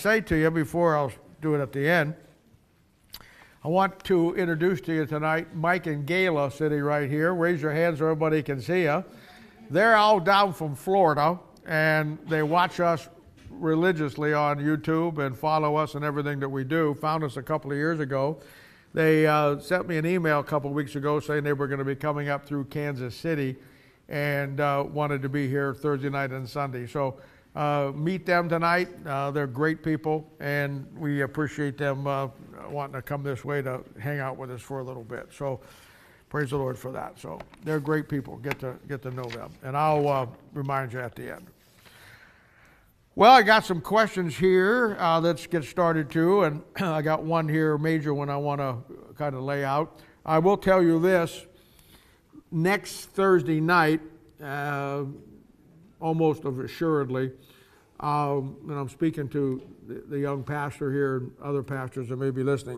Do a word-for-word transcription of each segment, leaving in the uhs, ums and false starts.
Say to you before I'll do it at the end, I want to introduce to you tonight Mike and Gayla sitting right here. Raise your hands so everybody can see you. They're all down from Florida, and they watch us religiously on YouTube and follow us and everything that we do. Found us a couple of years ago. They uh, sent me an email a couple of weeks ago saying they were going to be coming up through Kansas City and uh, wanted to be here Thursday night and Sunday. So uh, meet them tonight. Uh, they're great people, and we appreciate them uh, wanting to come this way to hang out with us for a little bit. So praise the Lord for that. So they're great people. Get to get to know them, and I'll uh, remind you at the end. Well, I got some questions here. Uh, let's get started too, and I got one here, a major one I want to kind of lay out. I will tell you this: next Thursday night, uh, almost assuredly, um, and I'm speaking to the, the young pastor here and other pastors that may be listening.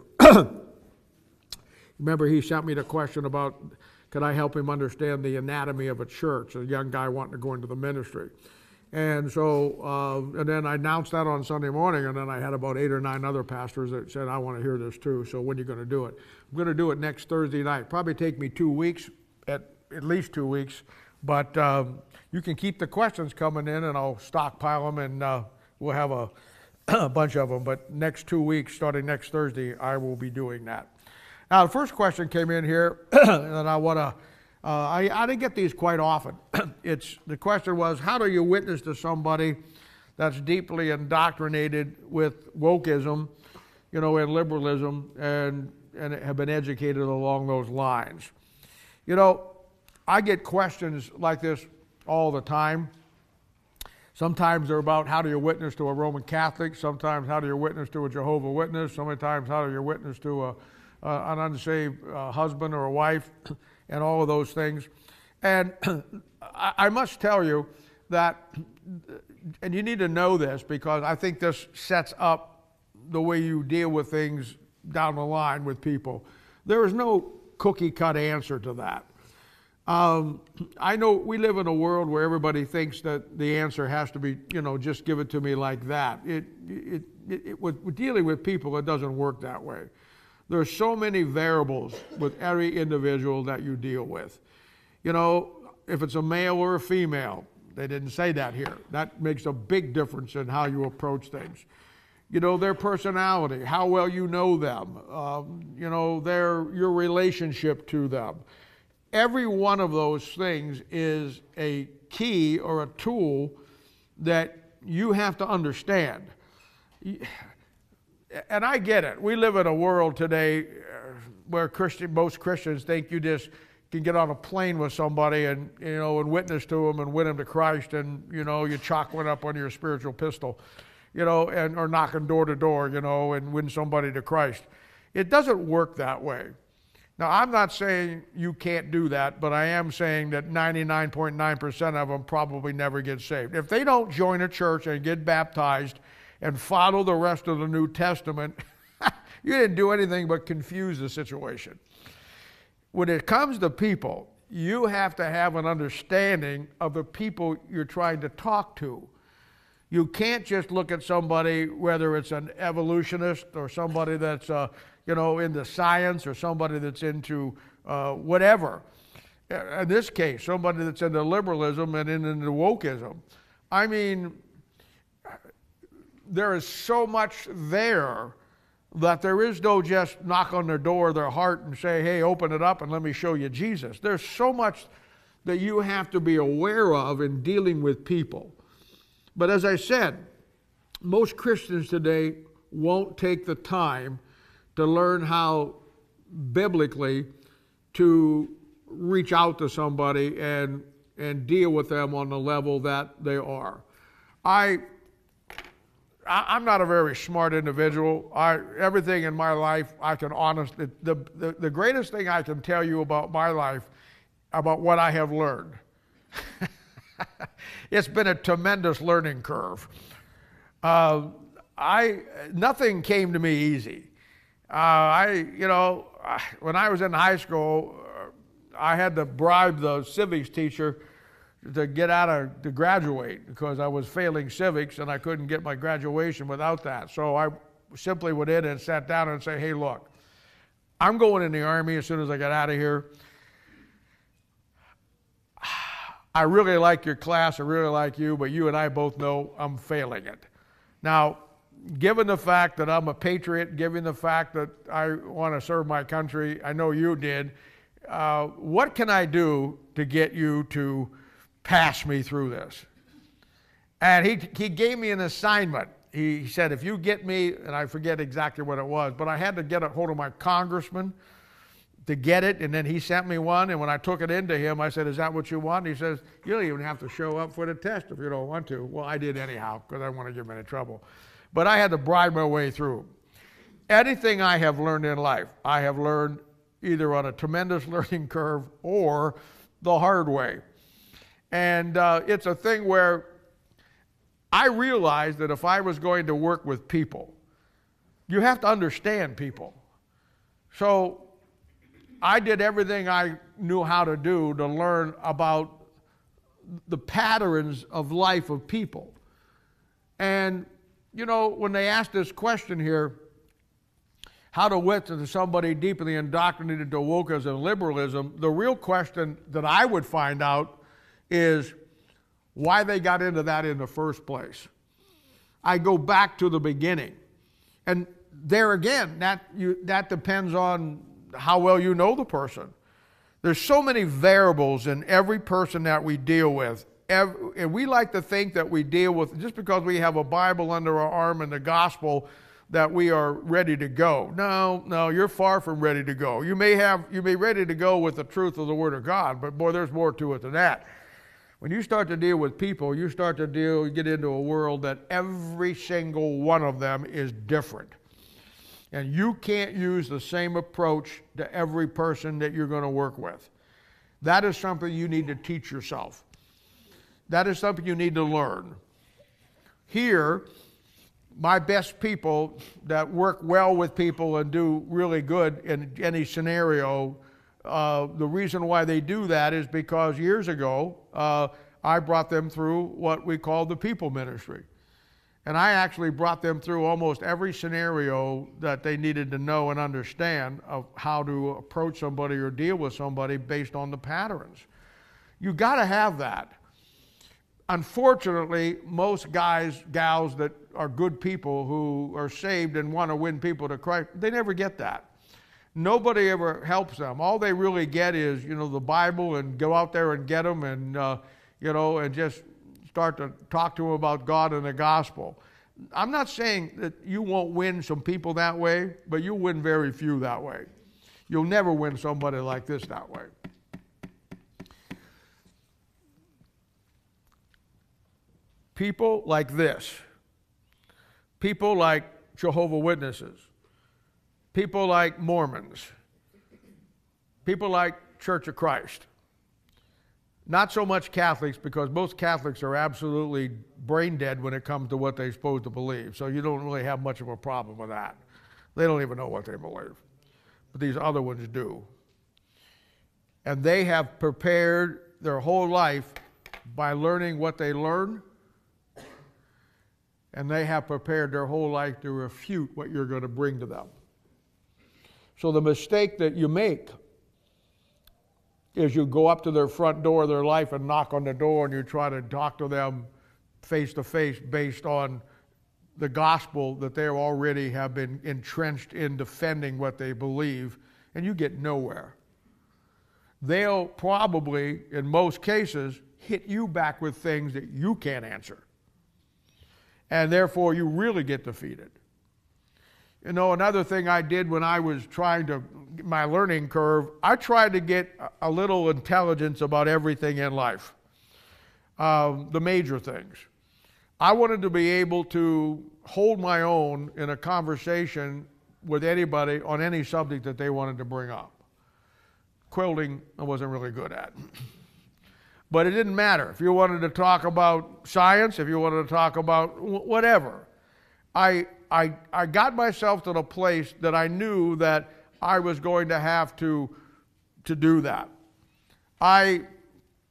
Remember, he sent me the question about could I help him understand the anatomy of a church, a young guy wanting to go into the ministry. And so, uh, and then I announced that on Sunday morning, and then I had about eight or nine other pastors that said, I want to hear this too, so when are you going to do it? I'm going to do it next Thursday night. Probably take me two weeks, at, at least two weeks, but um, you can keep the questions coming in, and I'll stockpile them, and uh, we'll have a, a bunch of them. But next two weeks, starting next Thursday, I will be doing that. Now, the first question came in here, and I want to, Uh, I, I didn't get these quite often. It's the question was, how do you witness to somebody that's deeply indoctrinated with wokeism, you know, and liberalism, and and have been educated along those lines? You know, I get questions like this all the time. Sometimes they're about how do you witness to a Roman Catholic. Sometimes how do you witness to a Jehovah's Witness. Sometimes how do you witness to a, uh, an unsaved uh, husband or a wife. And all of those things. And I must tell you that, and you need to know this because I think this sets up the way you deal with things down the line with people. There is no cookie cut answer to that. Um, I know we live in a world where everybody thinks that the answer has to be, you know, just give it to me like that. It, it, it, it with dealing with people, it doesn't work that way. There's so many variables with every individual that you deal with. You know, if it's a male or a female, they didn't say that here. That makes a big difference in how you approach things. You know, their personality, how well you know them, um, you know, their your relationship to them. Every one of those things is a key or a tool that you have to understand. And I get it. We live in a world today where Christian, most Christians think you just can get on a plane with somebody and, you know, and witness to them and win them to Christ, and, you know, you chalk one up on your spiritual pistol, you know, and or knocking door to door, you know, and win somebody to Christ. It doesn't work that way. Now, I'm not saying you can't do that, but I am saying that ninety-nine point nine percent of them probably never get saved. If they don't join a church and get baptized and follow the rest of the New Testament, you didn't do anything but confuse the situation. When it comes to people, you have to have an understanding of the people you're trying to talk to. You can't just look at somebody, whether it's an evolutionist or somebody that's, uh, you know, into science or somebody that's into uh, whatever. In this case, somebody that's into liberalism and into wokeism. I mean, there is so much there that there is no just knock on their door, their heart, and say, hey, open it up and let me show you Jesus. There's so much that you have to be aware of in dealing with people. But as I said, most Christians today won't take the time to learn how biblically to reach out to somebody and, and deal with them on the level that they are. I I'm not a very smart individual. I, everything in my life, I can honestly, the, the, the greatest thing I can tell you about my life, about what I have learned, it's been a tremendous learning curve. Uh, I, nothing came to me easy. Uh, I, you know, when I was in high school, I had to bribe the civics teacher to get out of, to graduate, because I was failing civics and I couldn't get my graduation without that. So I simply went in and sat down and say, hey, look, I'm going in the Army as soon as I get out of here. I really like your class, I really like you, but you and I both know I'm failing it. Now, given the fact that I'm a patriot, given the fact that I want to serve my country, I know you did, uh, what can I do to get you to pass me through this? And he, he gave me an assignment. He said, if you get me, and I forget exactly what it was, but I had to get a hold of my congressman to get it, and then he sent me one, and when I took it into him, I said, is that what you want? And he says, you don't even have to show up for the test if you don't want to. Well, I did anyhow, because I didn't want to give him any trouble. But I had to bribe my way through. Anything I have learned in life, I have learned either on a tremendous learning curve or the hard way. And uh, it's a thing where I realized that if I was going to work with people, you have to understand people. So I did everything I knew how to do to learn about the patterns of life of people. And, you know, when they asked this question here, how to wit to somebody deeply indoctrinated to wokeism and liberalism, the real question that I would find out is why they got into that in the first place. I go back to the beginning. And there again, that, you, that depends on how well you know the person. There's so many variables in every person that we deal with. Every, and we like to think that we deal with, just because we have a Bible under our arm and the gospel, that we are ready to go. No, no, you're far from ready to go. You may have, you may be ready to go with the truth of the Word of God, but boy, there's more to it than that. When you start to deal with people, you start to deal, you get into a world that every single one of them is different. And you can't use the same approach to every person that you're going to work with. That is something you need to teach yourself. That is something you need to learn. Here, my best people that work well with people and do really good in any scenario, uh, the reason why they do that is because years ago, uh, I brought them through what we call the people ministry. And I actually brought them through almost every scenario that they needed to know and understand of how to approach somebody or deal with somebody based on the patterns. You got to have that. Unfortunately, most guys, gals that are good people who are saved and want to win people to Christ, they never get that. Nobody ever helps them. All they really get is, you know, the Bible, and go out there and get them, and, uh, you know, and just start to talk to them about God and the gospel. I'm not saying that you won't win some people that way, but you'll win very few that way. You'll never win somebody like this that way. People like this, people like Jehovah's Witnesses, people like Mormons, people like Church of Christ. Not so much Catholics, because most Catholics are absolutely brain dead when it comes to what they're supposed to believe. So you don't really have much of a problem with that. They don't even know what they believe. But these other ones do. And they have prepared their whole life by learning what they learn. And they have prepared their whole life to refute what you're going to bring to them. So the mistake that you make is you go up to their front door of their life and knock on the door, and you try to talk to them face to face based on the gospel that they already have been entrenched in defending what they believe, and you get nowhere. They'll probably, in most cases, hit you back with things that you can't answer. And therefore, you really get defeated. You know, another thing I did when I was trying to, my learning curve, I tried to get a little intelligence about everything in life, um, the major things. I wanted to be able to hold my own in a conversation with anybody on any subject that they wanted to bring up. Quilting, I wasn't really good at. But it didn't matter. If you wanted to talk about science, if you wanted to talk about whatever, I, I, I got myself to the place that I knew that I was going to have to, to do that. I,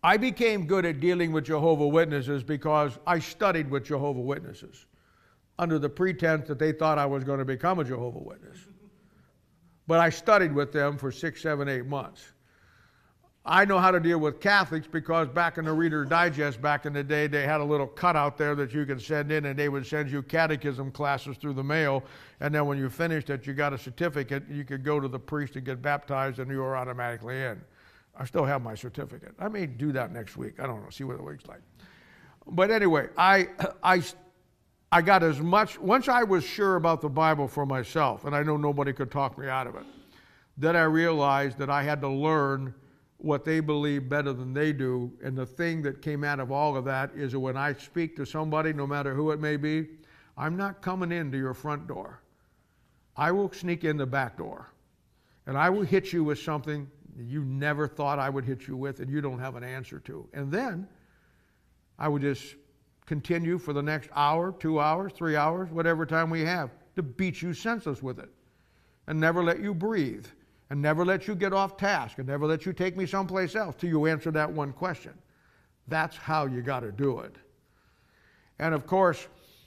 I became good at dealing with Jehovah's Witnesses because I studied with Jehovah's Witnesses under the pretense that they thought I was going to become a Jehovah's Witness. But I studied with them for six, seven, eight months. I know how to deal with Catholics because back in the Reader's Digest back in the day, they had a little cutout there that you could send in, and they would send you catechism classes through the mail. And then when you finished it, you got a certificate. You could go to the priest and get baptized, and you were automatically in. I still have my certificate. I may do that next week. I don't know. See what the week's like. But anyway, I, I, I got as much, once I was sure about the Bible for myself, and I know nobody could talk me out of it, then I realized that I had to learn what they believe better than they do. And the thing that came out of all of that is that when I speak to somebody, no matter who it may be, I'm not coming into your front door. I will sneak in the back door. And I will hit you with something you never thought I would hit you with and you don't have an answer to. And then I would just continue for the next hour, two hours, three hours, whatever time we have, to beat you senseless with it. And never let you breathe. And never let you get off task, and never let you take me someplace else till you answer that one question. That's how you got to do it. And of course,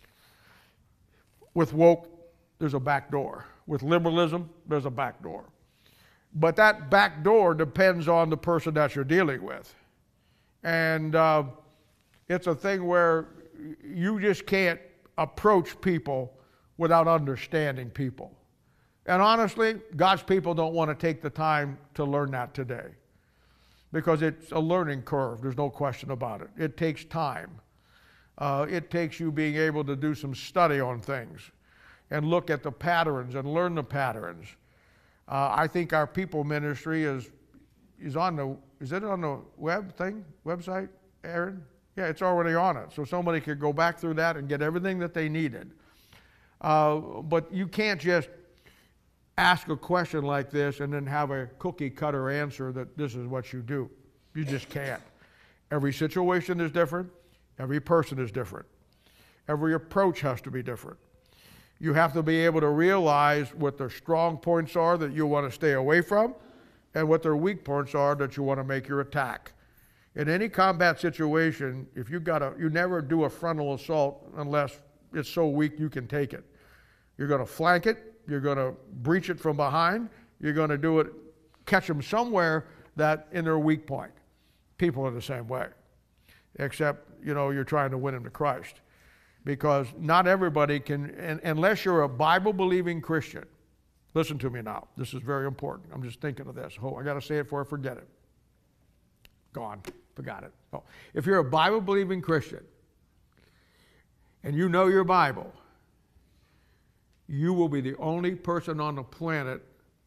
with woke, there's a back door. With liberalism, there's a back door. But that back door depends on the person that you're dealing with. And uh, it's a thing where you just can't approach people without understanding people. And honestly, God's people don't want to take the time to learn that today because it's a learning curve. There's no question about it. It takes time. Uh, it takes you being able to do some study on things and look at the patterns and learn the patterns. Uh, I think our people ministry is is on the, is it on the web thing, website, Aaron? Yeah, it's already on it. So somebody could go back through that and get everything that they needed. Uh, but you can't just ask a question like this and then have a cookie cutter answer that this is what you do. You just can't. Every situation is different. Every person is different. Every approach has to be different. You have to be able to realize what their strong points are that you want to stay away from and what their weak points are that you want to make your attack. In any combat situation, if you got a, you never do a frontal assault unless it's so weak you can take it. You're going to flank it. You're going to breach it from behind. You're going to do it, catch them somewhere that in their weak point. People are the same way, except, you know, you're trying to win them to Christ. Because not everybody can, and, unless you're a Bible-believing Christian. Listen to me now. This is very important. I'm just thinking of this. Oh, I got to say it before I forget it. Gone. Forgot it. Oh. If you're a Bible-believing Christian and you know your Bible, you will be the only person on the planet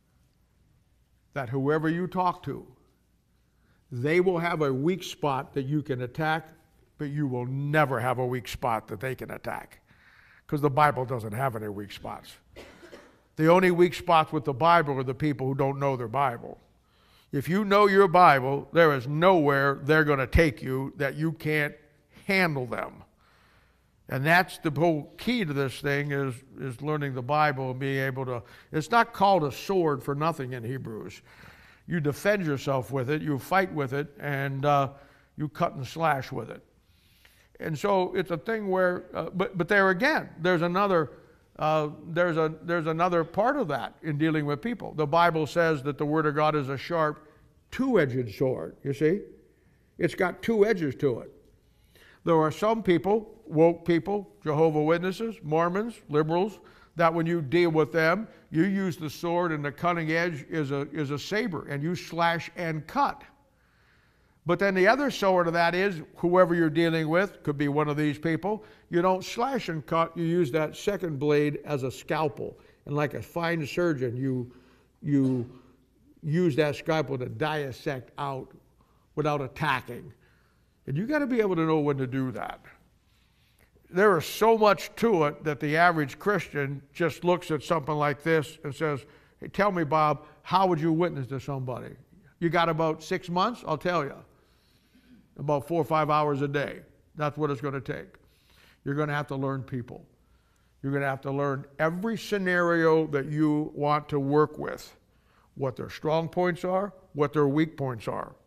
that whoever you talk to, they will have a weak spot that you can attack, but you will never have a weak spot that they can attack, because the Bible doesn't have any weak spots. The only weak spots with the Bible are the people who don't know their Bible. If you know your Bible, there is nowhere they're going to take you that you can't handle them. And that's the whole key to this thing is, is learning the Bible and being able to, it's not called a sword for nothing in Hebrews. You defend yourself with it, you fight with it, and uh, you cut and slash with it. And so it's a thing where, uh, but but there again, there's another, uh, there's a there's another part of that in dealing with people. The Bible says that the Word of God is a sharp, two-edged sword. You see, it's got two edges to it. There are some people, woke people, Jehovah's Witnesses, Mormons, liberals, that when you deal with them, you use the sword and the cutting edge is a, is a saber, and you slash and cut. But then the other sword of that is, whoever you're dealing with, could be one of these people, you don't slash and cut, you use that second blade as a scalpel. And like a fine surgeon, you, you use that scalpel to dissect out without attacking. And you got to be able to know when to do that. There is so much to it that the average Christian just looks at something like this and says, hey, tell me, Bob, how would you witness to somebody? You got about six months? I'll tell you. About four or five hours a day. That's what it's going to take. You're going to have to learn people. You're going to have to learn every scenario that you want to work with, what their strong points are, what their weak points are.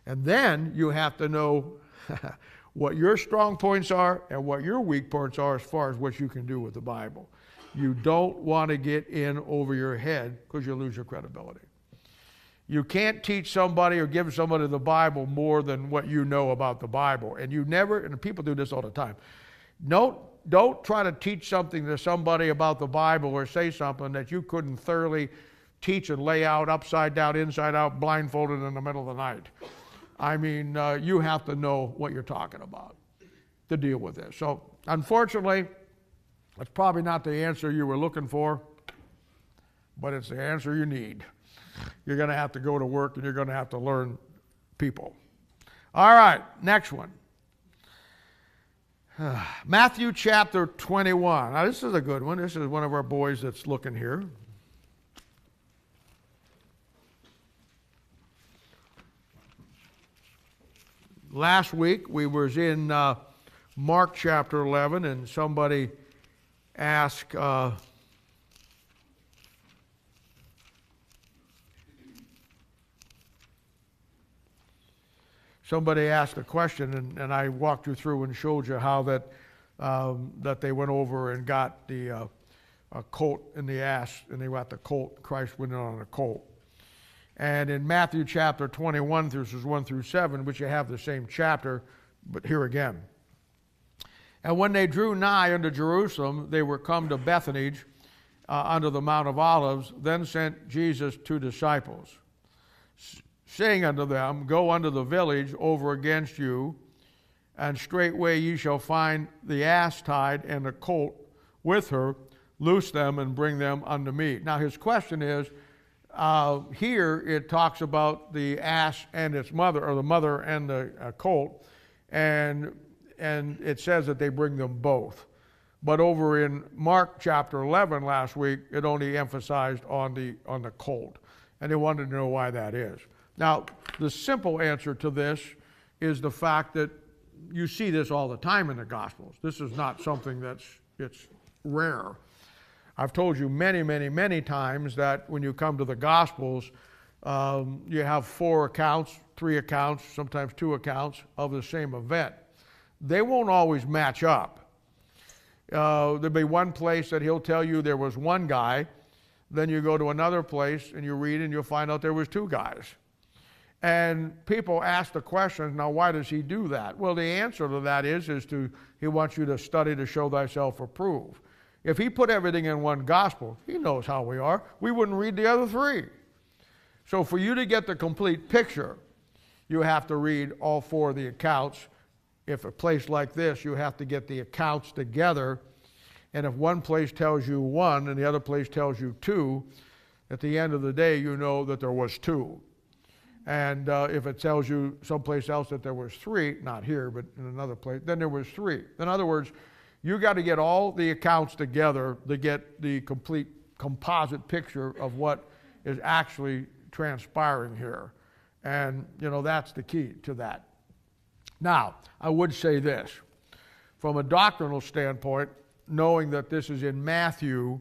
And then you have to know what your strong points are and what your weak points are as far as what you can do with the Bible. You don't want to get in over your head because you lose your credibility. You can't teach somebody or give somebody the Bible more than what you know about the Bible. And you never, and people do this all the time, don't, don't try to teach something to somebody about the Bible or say something that you couldn't thoroughly teach and lay out upside down, inside out, blindfolded in the middle of the night. I mean, uh, you have to know what you're talking about to deal with this. So, unfortunately, that's probably not the answer you were looking for, but it's the answer you need. You're going to have to go to work and you're going to have to learn people. All right, next one. Matthew chapter twenty-one. Now, this is a good one. This is one of our boys that's looking here. Last week we was in uh, Mark chapter eleven, and somebody asked uh, somebody asked a question, and, and I walked you through and showed you how that um, that they went over and got the uh, a colt and the ass, and they got the colt. Christ went in on a colt. And in Matthew chapter twenty-one, verses one through seven, which you have the same chapter, but here again. And when they drew nigh unto Jerusalem, they were come to Bethany uh, under the Mount of Olives. Then sent Jesus two disciples, saying unto them, Go unto the village over against you, and straightway ye shall find the ass tied and the colt with her. Loose them and bring them unto me. Now his question is, Uh, here it talks about the ass and its mother, or the mother and the uh, colt, and and it says that they bring them both. But over in Mark chapter eleven last week, it only emphasized on the on the colt, and they wanted to know why that is. Now, the simple answer to this is the fact that you see this all the time in the Gospels. This is not something that's it's rare. I've told you many, many, many times that when you come to the Gospels, um, you have four accounts, three accounts, sometimes two accounts of the same event. They won't always match up. Uh, there'll be one place that he'll tell you there was one guy, then you go to another place and you read and you'll find out there was two guys. And people ask the question, now why does he do that? Well, the answer to that is, is to he wants you to study to show thyself approved. If he put everything in one gospel, he knows how we are. We wouldn't read the other three. So for you to get the complete picture, you have to read all four of the accounts. If a place like this, you have to get the accounts together. And if one place tells you one and the other place tells you two, at the end of the day, you know that there was two. And uh, if it tells you someplace else that there was three, not here, but in another place, then there was three. In other words, you got to get all the accounts together to get the complete composite picture of what is actually transpiring here. And, you know, that's the key to that. Now, I would say this. From a doctrinal standpoint, knowing that this is in Matthew,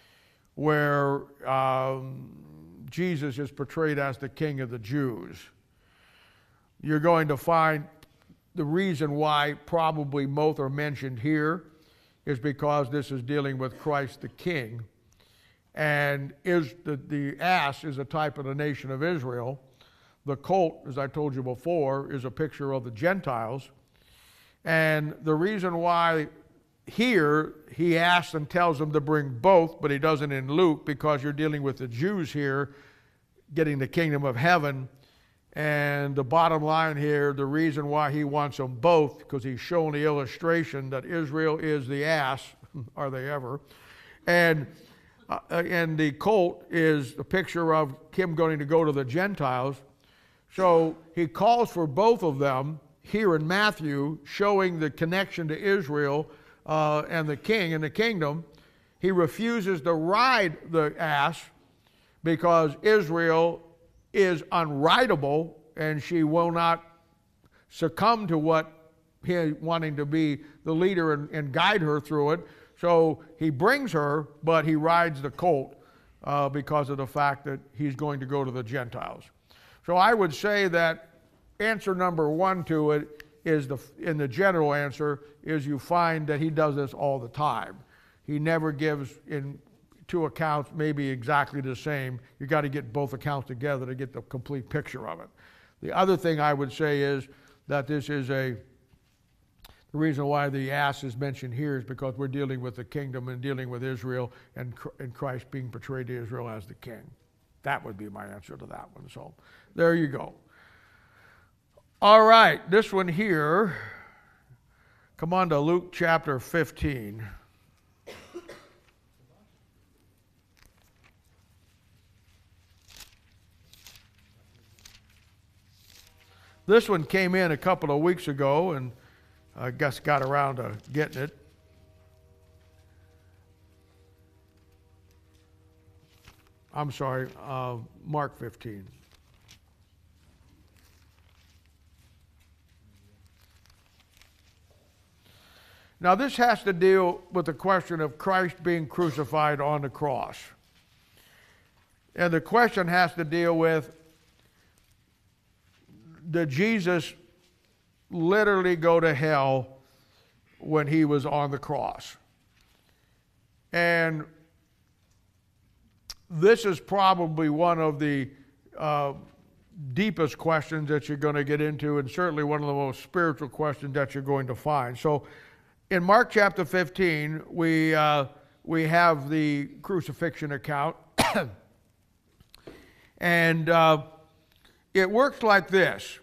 where um, Jesus is portrayed as the King of the Jews, you're going to find the reason why probably both are mentioned here is because this is dealing with Christ the King. And is the, the ass is a type of the nation of Israel. The colt, as I told you before, is a picture of the Gentiles. And the reason why here he asks and tells them to bring both, but he doesn't in Luke, because you're dealing with the Jews here getting the kingdom of heaven. And the bottom line here, the reason why he wants them both, because he's shown the illustration that Israel is the ass, are they ever, and uh, and the colt is the picture of him going to go to the Gentiles. So he calls for both of them here in Matthew, showing the connection to Israel uh, and the king and the kingdom. He refuses to ride the ass because Israel is unrideable, and she will not succumb to what he wanting to be the leader and, and guide her through it. So he brings her, but he rides the colt uh, because of the fact that he's going to go to the Gentiles. So I would say that answer number one to it is, the in the general answer, is you find that he does this all the time. He never gives in two accounts maybe exactly the same. You got to get both accounts together to get the complete picture of it. The other thing I would say is that this is a, the reason why the ass is mentioned here is because we're dealing with the kingdom and dealing with Israel, and, and Christ being portrayed to Israel as the king. That would be my answer to that one. So there you go. All right, this one here, come on to Luke chapter fifteen. This one came in a couple of weeks ago, and I guess got around to getting it. I'm sorry, uh, Mark fifteen. Now this has to deal with the question of Christ being crucified on the cross. And the question has to deal with, did Jesus literally go to hell when he was on the cross? And this is probably one of the uh, deepest questions that you're going to get into, and certainly one of the most spiritual questions that you're going to find. So in Mark chapter fifteen, we, uh, we have the crucifixion account. And uh, it works like this.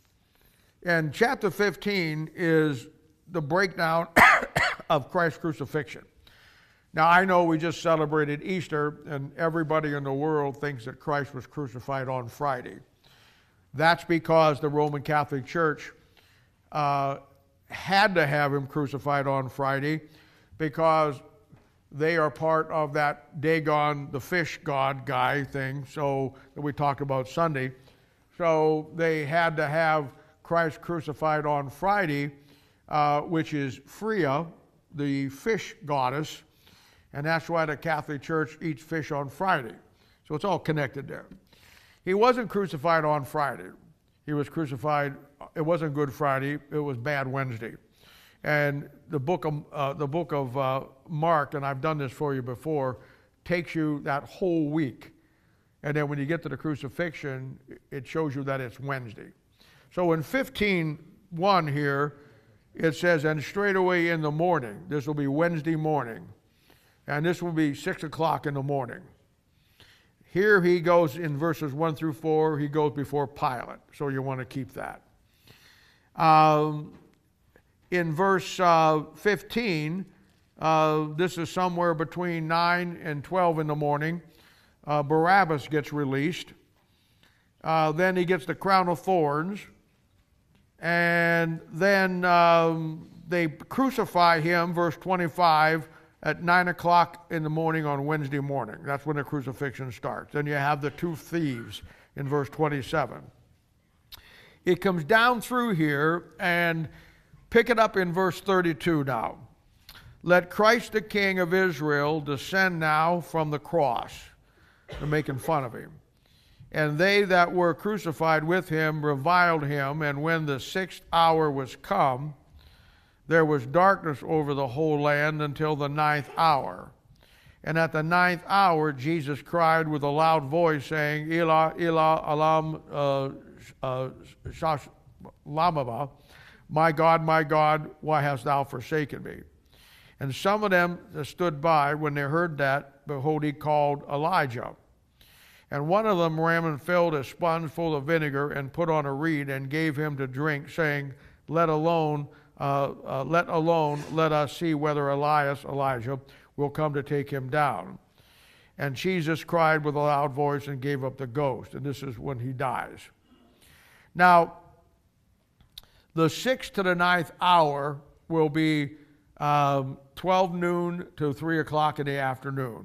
And chapter fifteen is the breakdown of Christ's crucifixion. Now, I know we just celebrated Easter, and everybody in the world thinks that Christ was crucified on Friday. That's because the Roman Catholic Church uh, had to have him crucified on Friday, because they are part of that Dagon, the fish god guy thing, so that we talked about Sunday. So they had to have Christ crucified on Friday, uh, which is Freya, the fish goddess, and that's why the Catholic Church eats fish on Friday. So it's all connected there. He wasn't crucified on Friday. He was crucified, it wasn't Good Friday, it was Bad Wednesday. And the book of, uh, the book of uh, Mark, and I've done this for you before, takes you that whole week. And then when you get to the crucifixion, it shows you that it's Wednesday. So in fifteen one here, it says, and straightway in the morning, this will be Wednesday morning, and this will be six o'clock in the morning. Here he goes in verses one through four, he goes before Pilate, so you want to keep that. Um, in verse uh, fifteen, uh, this is somewhere between nine and twelve in the morning, uh, Barabbas gets released. Uh, then he gets the crown of thorns. And then um, they crucify him, verse twenty-five, at nine o'clock in the morning on Wednesday morning. That's when the crucifixion starts. Then you have the two thieves in verse twenty-seven. It comes down through here, and pick it up in verse thirty-two now. Let Christ the King of Israel descend now from the cross. They're making fun of him. And they that were crucified with him reviled him, and when the sixth hour was come, there was darkness over the whole land until the ninth hour. And at the ninth hour Jesus cried with a loud voice, saying, Elah, Elah, Alam, uh, uh, Shash, Lamaba, my God, my God, why hast thou forsaken me? And some of them that stood by, when they heard that, behold, he called Elijah. And one of them ran and filled a sponge full of vinegar and put on a reed and gave him to drink, saying, Let alone, uh, uh, let alone, let us see whether Elias, Elijah, will come to take him down. And Jesus cried with a loud voice and gave up the ghost. And this is when he dies. Now, the sixth to the ninth hour will be um, twelve noon to three o'clock in the afternoon.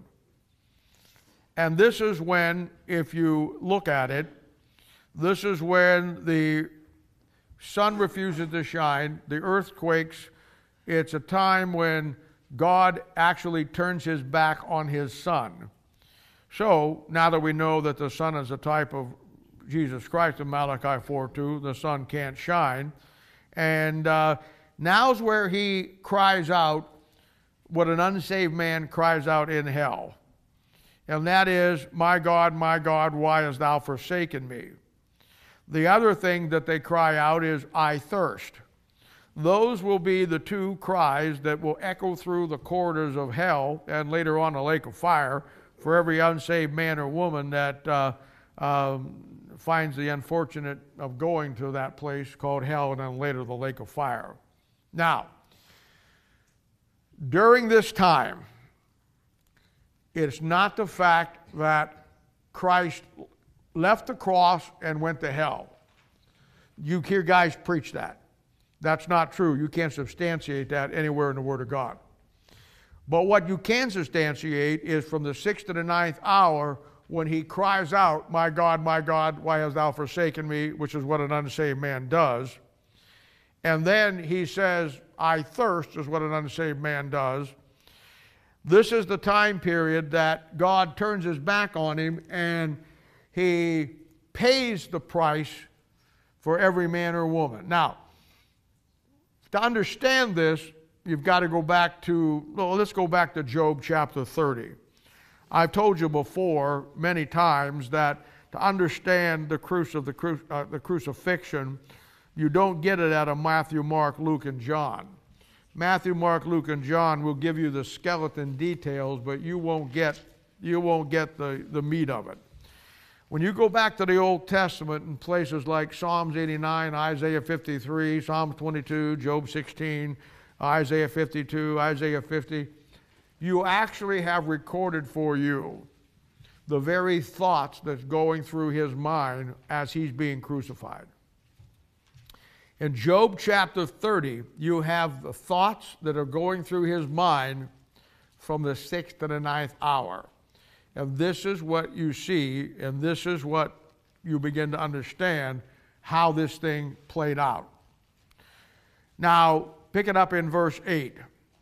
And this is when, if you look at it, this is when the sun refuses to shine, the earth quakes. It's a time when God actually turns his back on his son. So, now that we know that the sun is a type of Jesus Christ in Malachi four two, the sun can't shine. And uh, now's where he cries out what an unsaved man cries out in hell. And that is, my God, my God, why hast thou forsaken me? The other thing that they cry out is, I thirst. Those will be the two cries that will echo through the corridors of hell and later on the lake of fire for every unsaved man or woman that uh, um, finds the unfortunate of going to that place called hell and then later the lake of fire. Now, during this time, it's not the fact that Christ left the cross and went to hell. You hear guys preach that. That's not true. You can't substantiate that anywhere in the Word of God. But what you can substantiate is from the sixth to the ninth hour when he cries out, my God, my God, why hast thou forsaken me, which is what an unsaved man does. And then he says, I thirst, is what an unsaved man does. This is the time period that God turns his back on him and he pays the price for every man or woman. Now, to understand this, you've got to go back to, well, let's go back to Job chapter thirty. I've told you before many times that to understand the, cruci- the, cru- uh, the crucifixion, you don't get it out of Matthew, Mark, Luke, and John. Matthew, Mark, Luke, and John will give you the skeleton details, but you won't get, you won't get the, the meat of it. When you go back to the Old Testament in places like Psalms eighty-nine, Isaiah fifty-three, Psalms twenty-two, Job sixteen, Isaiah fifty-two, Isaiah fifty, you actually have recorded for you the very thoughts that's going through his mind as he's being crucified. In Job chapter thirty, you have the thoughts that are going through his mind from the sixth to the ninth hour. And this is what you see, and this is what you begin to understand how this thing played out. Now, pick it up in verse eight.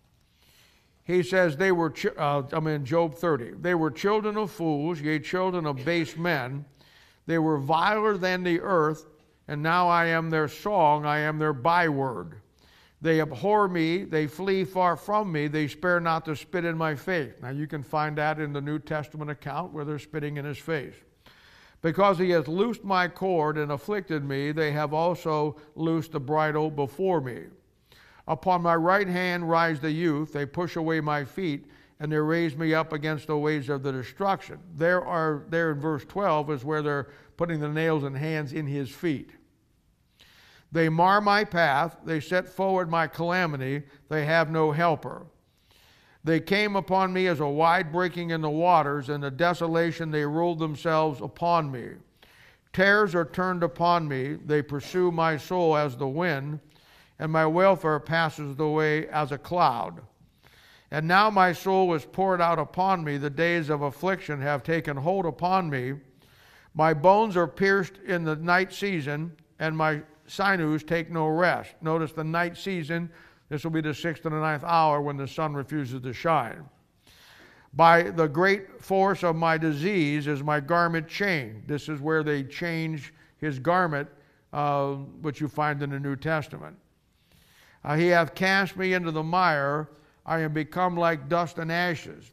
He says, they were, ch- uh, I'm in Job thirty. They were children of fools, yea, children of base men. They were viler than the earth, and now I am their song, I am their byword. They abhor me, they flee far from me, they spare not to spit in my face. Now you can find that in the New Testament account where they're spitting in his face. Because he has loosed my cord and afflicted me, they have also loosed the bridle before me. Upon my right hand rise the youth, they push away my feet, and they raise me up against the ways of the destruction. There are there in verse twelve is where they're putting the nails and hands in his feet. They mar my path, they set forward my calamity, they have no helper. They came upon me as a wide breaking in the waters, and the desolation they rolled themselves upon me. Terrors are turned upon me, they pursue my soul as the wind, and my welfare passes the way as a cloud. And now my soul is poured out upon me, the days of affliction have taken hold upon me. My bones are pierced in the night season, and my sinews take no rest. Notice the night season, this will be the sixth and the ninth hour when the sun refuses to shine. By the great force of my disease is my garment changed. This is where they change his garment, uh, which you find in the New Testament. Uh, he hath cast me into the mire, I am become like dust and ashes.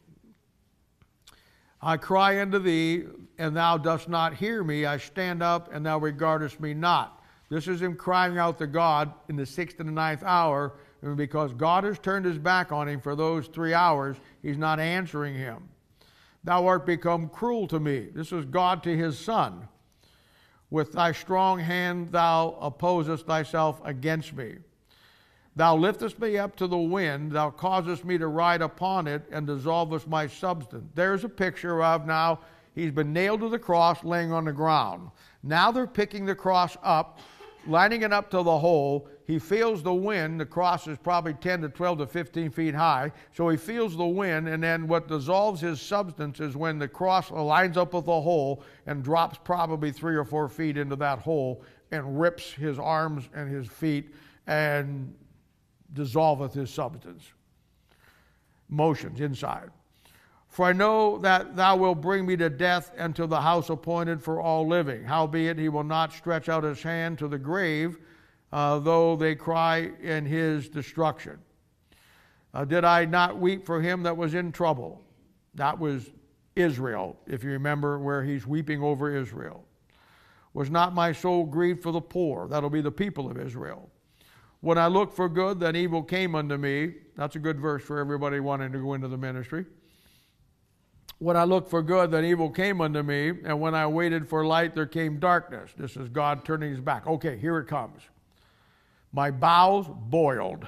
I cry unto thee, and thou dost not hear me. I stand up, and thou regardest me not. This is him crying out to God in the sixth and the ninth hour, and because God has turned his back on him for those three hours, he's not answering him. Thou art become cruel to me. This is God to his son. With thy strong hand thou opposest thyself against me. Thou liftest me up to the wind, thou causest me to ride upon it, and dissolvest my substance. There's a picture of now, he's been nailed to the cross, laying on the ground. Now they're picking the cross up, lining it up to the hole. He feels the wind. The cross is probably ten to twelve to fifteen feet high. So he feels the wind, and then what dissolves his substance is when the cross lines up with the hole and drops probably three or four feet into that hole and rips his arms and his feet and dissolveth his substance. Motions inside. For I know that thou wilt bring me to death and to the house appointed for all living. Howbeit he will not stretch out his hand to the grave, uh, though they cry in his destruction. Uh, did I not weep for him that was in trouble? That was Israel, if you remember, where he's weeping over Israel. Was not my soul grieved for the poor? That'll be the people of Israel. When I looked for good, then evil came unto me. That's a good verse for everybody wanting to go into the ministry. When I looked for good, then evil came unto me, and when I waited for light, there came darkness. This is God turning his back. Okay, here it comes. My bowels boiled,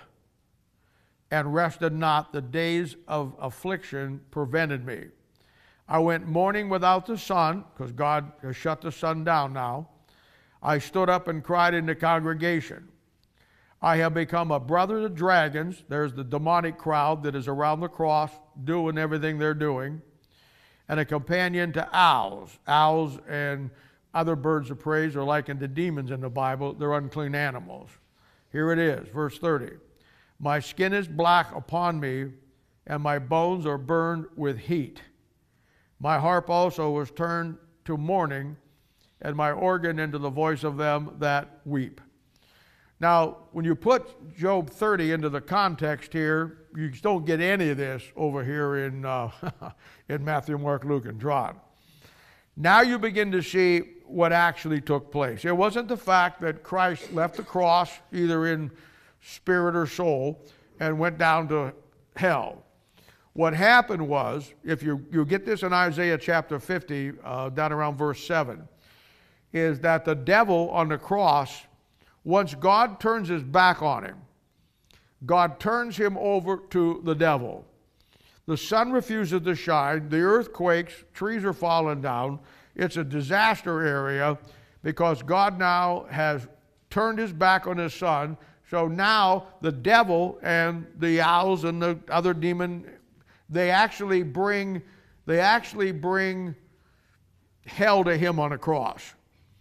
and rested not. The days of affliction prevented me. I went mourning without the sun, because God has shut the sun down now. I stood up and cried in the congregation. I have become a brother to dragons. There's the demonic crowd that is around the cross doing everything they're doing. And a companion to owls. Owls and other birds of prey are likened to demons in the Bible. They're unclean animals. Here it is, verse thirty. My skin is black upon me, and my bones are burned with heat. My harp also was turned to mourning, and my organ into the voice of them that weep. Now, when you put Job thirty into the context here, you don't get any of this over here in, uh, in Matthew, Mark, Luke, and John. Now you begin to see what actually took place. It wasn't the fact that Christ left the cross, either in spirit or soul, and went down to hell. What happened was, if you, you get this in Isaiah chapter fifty, uh, down around verse seven, is that the devil on the cross, once God turns his back on him, God turns him over to the devil. The sun refuses to shine, the earth quakes, trees are falling down. It's a disaster area because God now has turned his back on his son. So now the devil and the owls and the other demon, they actually bring, they actually bring hell to him on a cross.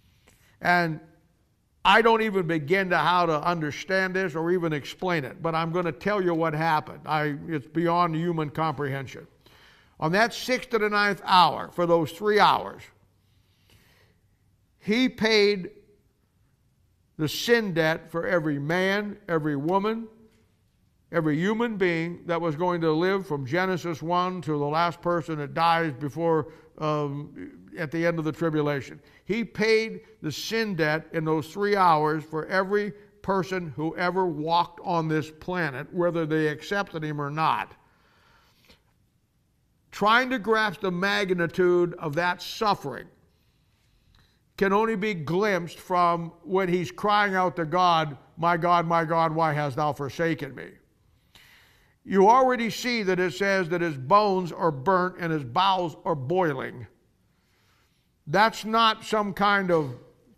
And I don't even begin to how to understand this or even explain it, but I'm going to tell you what happened. I, it's beyond human comprehension. On that sixth to the ninth hour, for those three hours, he paid the sin debt for every man, every woman, every human being that was going to live from Genesis one to the last person that dies before, um, at the end of the tribulation. He paid the sin debt in those three hours for every person who ever walked on this planet, whether they accepted him or not. Trying to grasp the magnitude of that suffering can only be glimpsed from when he's crying out to God, my God, my God, why hast thou forsaken me? You already see that it says that his bones are burnt and his bowels are boiling. That's not some kind of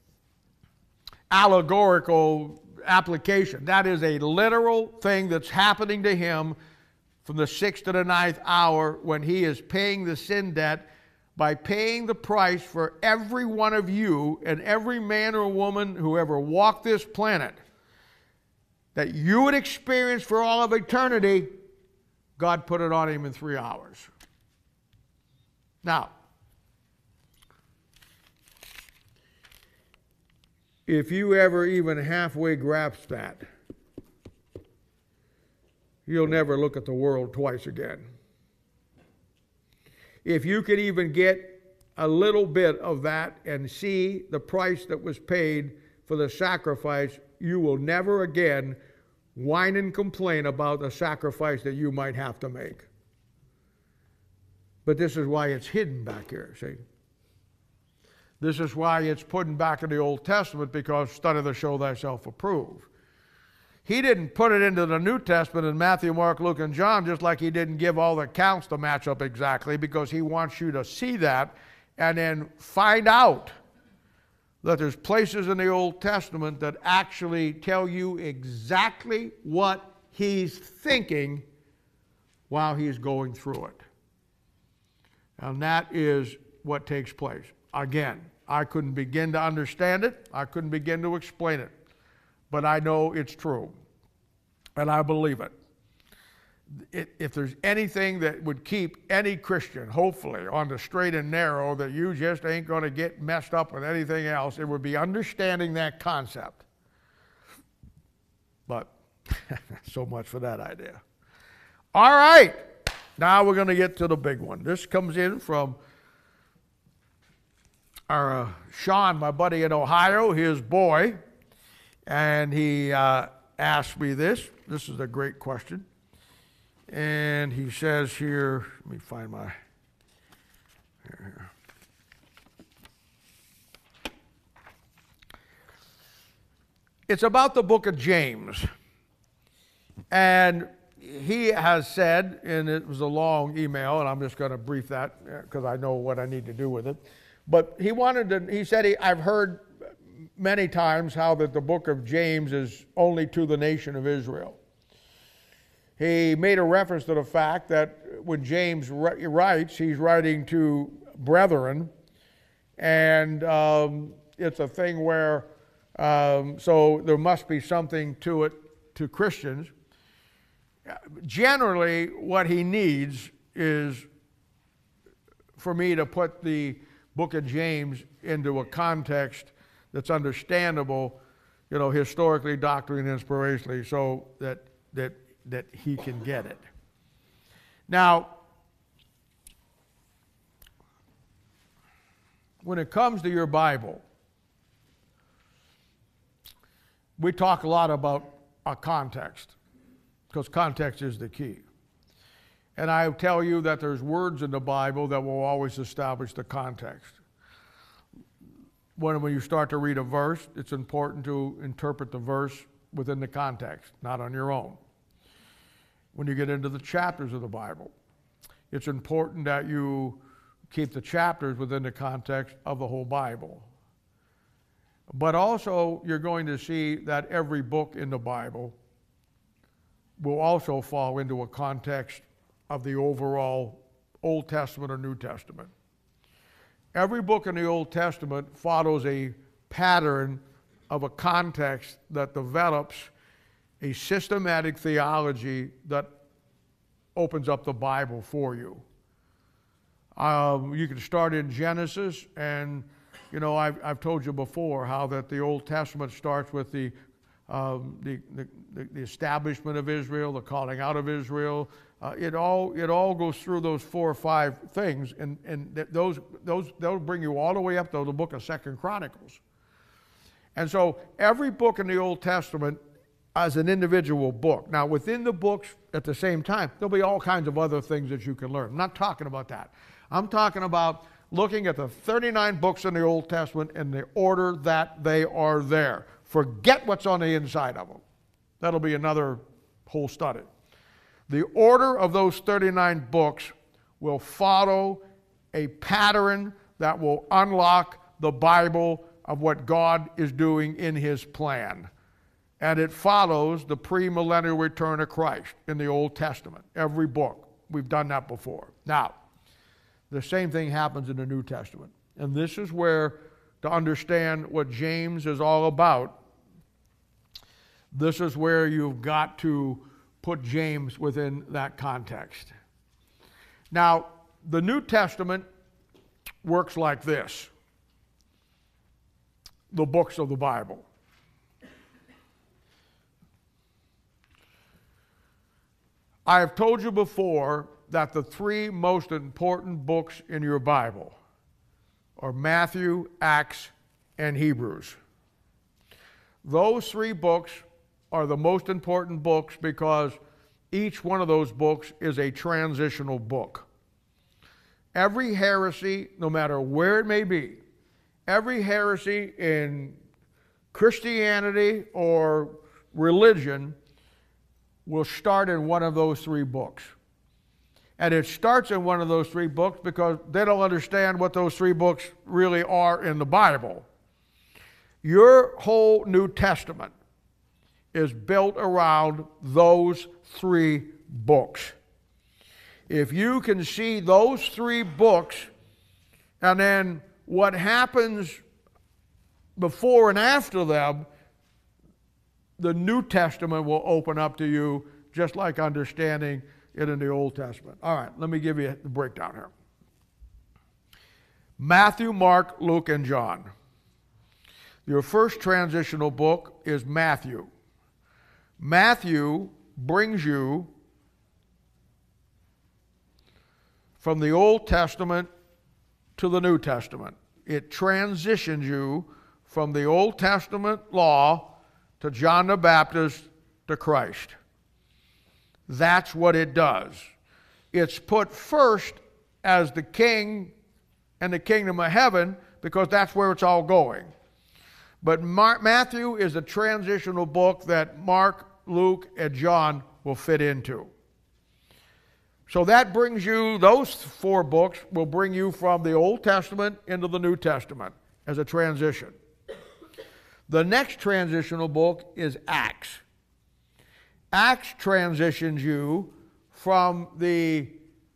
allegorical application. That is a literal thing that's happening to him from the sixth to the ninth hour when he is paying the sin debt by paying the price for every one of you and every man or woman who ever walked this planet that you would experience for all of eternity. God put it on him in three hours. Now, if you ever even halfway grasp that, you'll never look at the world twice again. If you could even get a little bit of that and see the price that was paid for the sacrifice, you will never again whine and complain about the sacrifice that you might have to make. But this is why it's hidden back here, see? This is why it's put back in the Old Testament, because study to show thyself approved. He didn't put it into the New Testament in Matthew, Mark, Luke, and John, just like he didn't give all the accounts to match up exactly, because he wants you to see that and then find out that there's places in the Old Testament that actually tell you exactly what he's thinking while he's going through it. And that is what takes place. Again, I couldn't begin to understand it. I couldn't begin to explain it. But I know it's true. And I believe it. if there's anything that would keep any Christian, hopefully, on the straight and narrow, that you just ain't going to get messed up with anything else, it would be understanding that concept. But so much for that idea. All right. Now we're going to get to the big one. This comes in from our uh, Sean, my buddy in Ohio, his boy, and he uh, asked me this. This is a great question. And he says here, let me find my, here, here. It's about the book of James. And he has said, and it was a long email, and I'm just going to brief that because I know what I need to do with it. But he wanted to, he said, he, I've heard many times how that the book of James is only to the nation of Israel. He made a reference to the fact that when James writes, he's writing to brethren, and um, it's a thing where, um, so there must be something to it to Christians. Generally, what he needs is for me to put the book of James into a context that's understandable, you know, historically, doctrinally, and inspirationally, so that that that he can get it. Now, when it comes to your Bible, we talk a lot about a context, because context is the key. And I tell you that there's words in the Bible that will always establish the context. When, when you start to read a verse, it's important to interpret the verse within the context, not on your own. When you get into the chapters of the Bible, it's important that you keep the chapters within the context of the whole Bible. But also, you're going to see that every book in the Bible will also fall into a context of the overall Old Testament or New Testament. Every book in the Old Testament follows a pattern of a context that develops a systematic theology that opens up the Bible for you. Um, you can start in Genesis, and you know I've, I've told you before how that the Old Testament starts with the, um, the, the the establishment of Israel, the calling out of Israel. Uh, it all it all goes through those four or five things, and and th- those those they'll bring you all the way up to the book of Second Chronicles. And so every book in the Old Testament as an individual book. Now, within the books, at the same time, there'll be all kinds of other things that you can learn. I'm not talking about that. I'm talking about looking at the thirty-nine books in the Old Testament in the order that they are there. Forget what's on the inside of them. That'll be another whole study. The order of those thirty-nine books will follow a pattern that will unlock the Bible of what God is doing in His plan. And it follows the premillennial return of Christ in the Old Testament. Every book. We've done that before. Now, the same thing happens in the New Testament. And this is where, to understand what James is all about, this is where you've got to put James within that context. Now, the New Testament works like this. The books of the Bible. I have told you before that the three most important books in your Bible are Matthew, Acts, and Hebrews. Those three books are the most important books because each one of those books is a transitional book. Every heresy, no matter where it may be, every heresy in Christianity or religion will start in one of those three books. And it starts in one of those three books because they don't understand what those three books really are in the Bible. Your whole New Testament is built around those three books. If you can see those three books, and then what happens before and after them, the New Testament will open up to you, just like understanding it in the Old Testament. All right, let me give you the breakdown here. Matthew, Mark, Luke, and John. Your first transitional book is Matthew. Matthew brings you from the Old Testament to the New Testament. It transitions you from the Old Testament law to John the Baptist to Christ. That's what it does. It's put first as the king and the kingdom of heaven because that's where it's all going. But Mark, Matthew is a transitional book that Mark, Luke, and John will fit into. So that brings you, those four books will bring you from the Old Testament into the New Testament as a transition. The next transitional book is Acts. Acts transitions you from the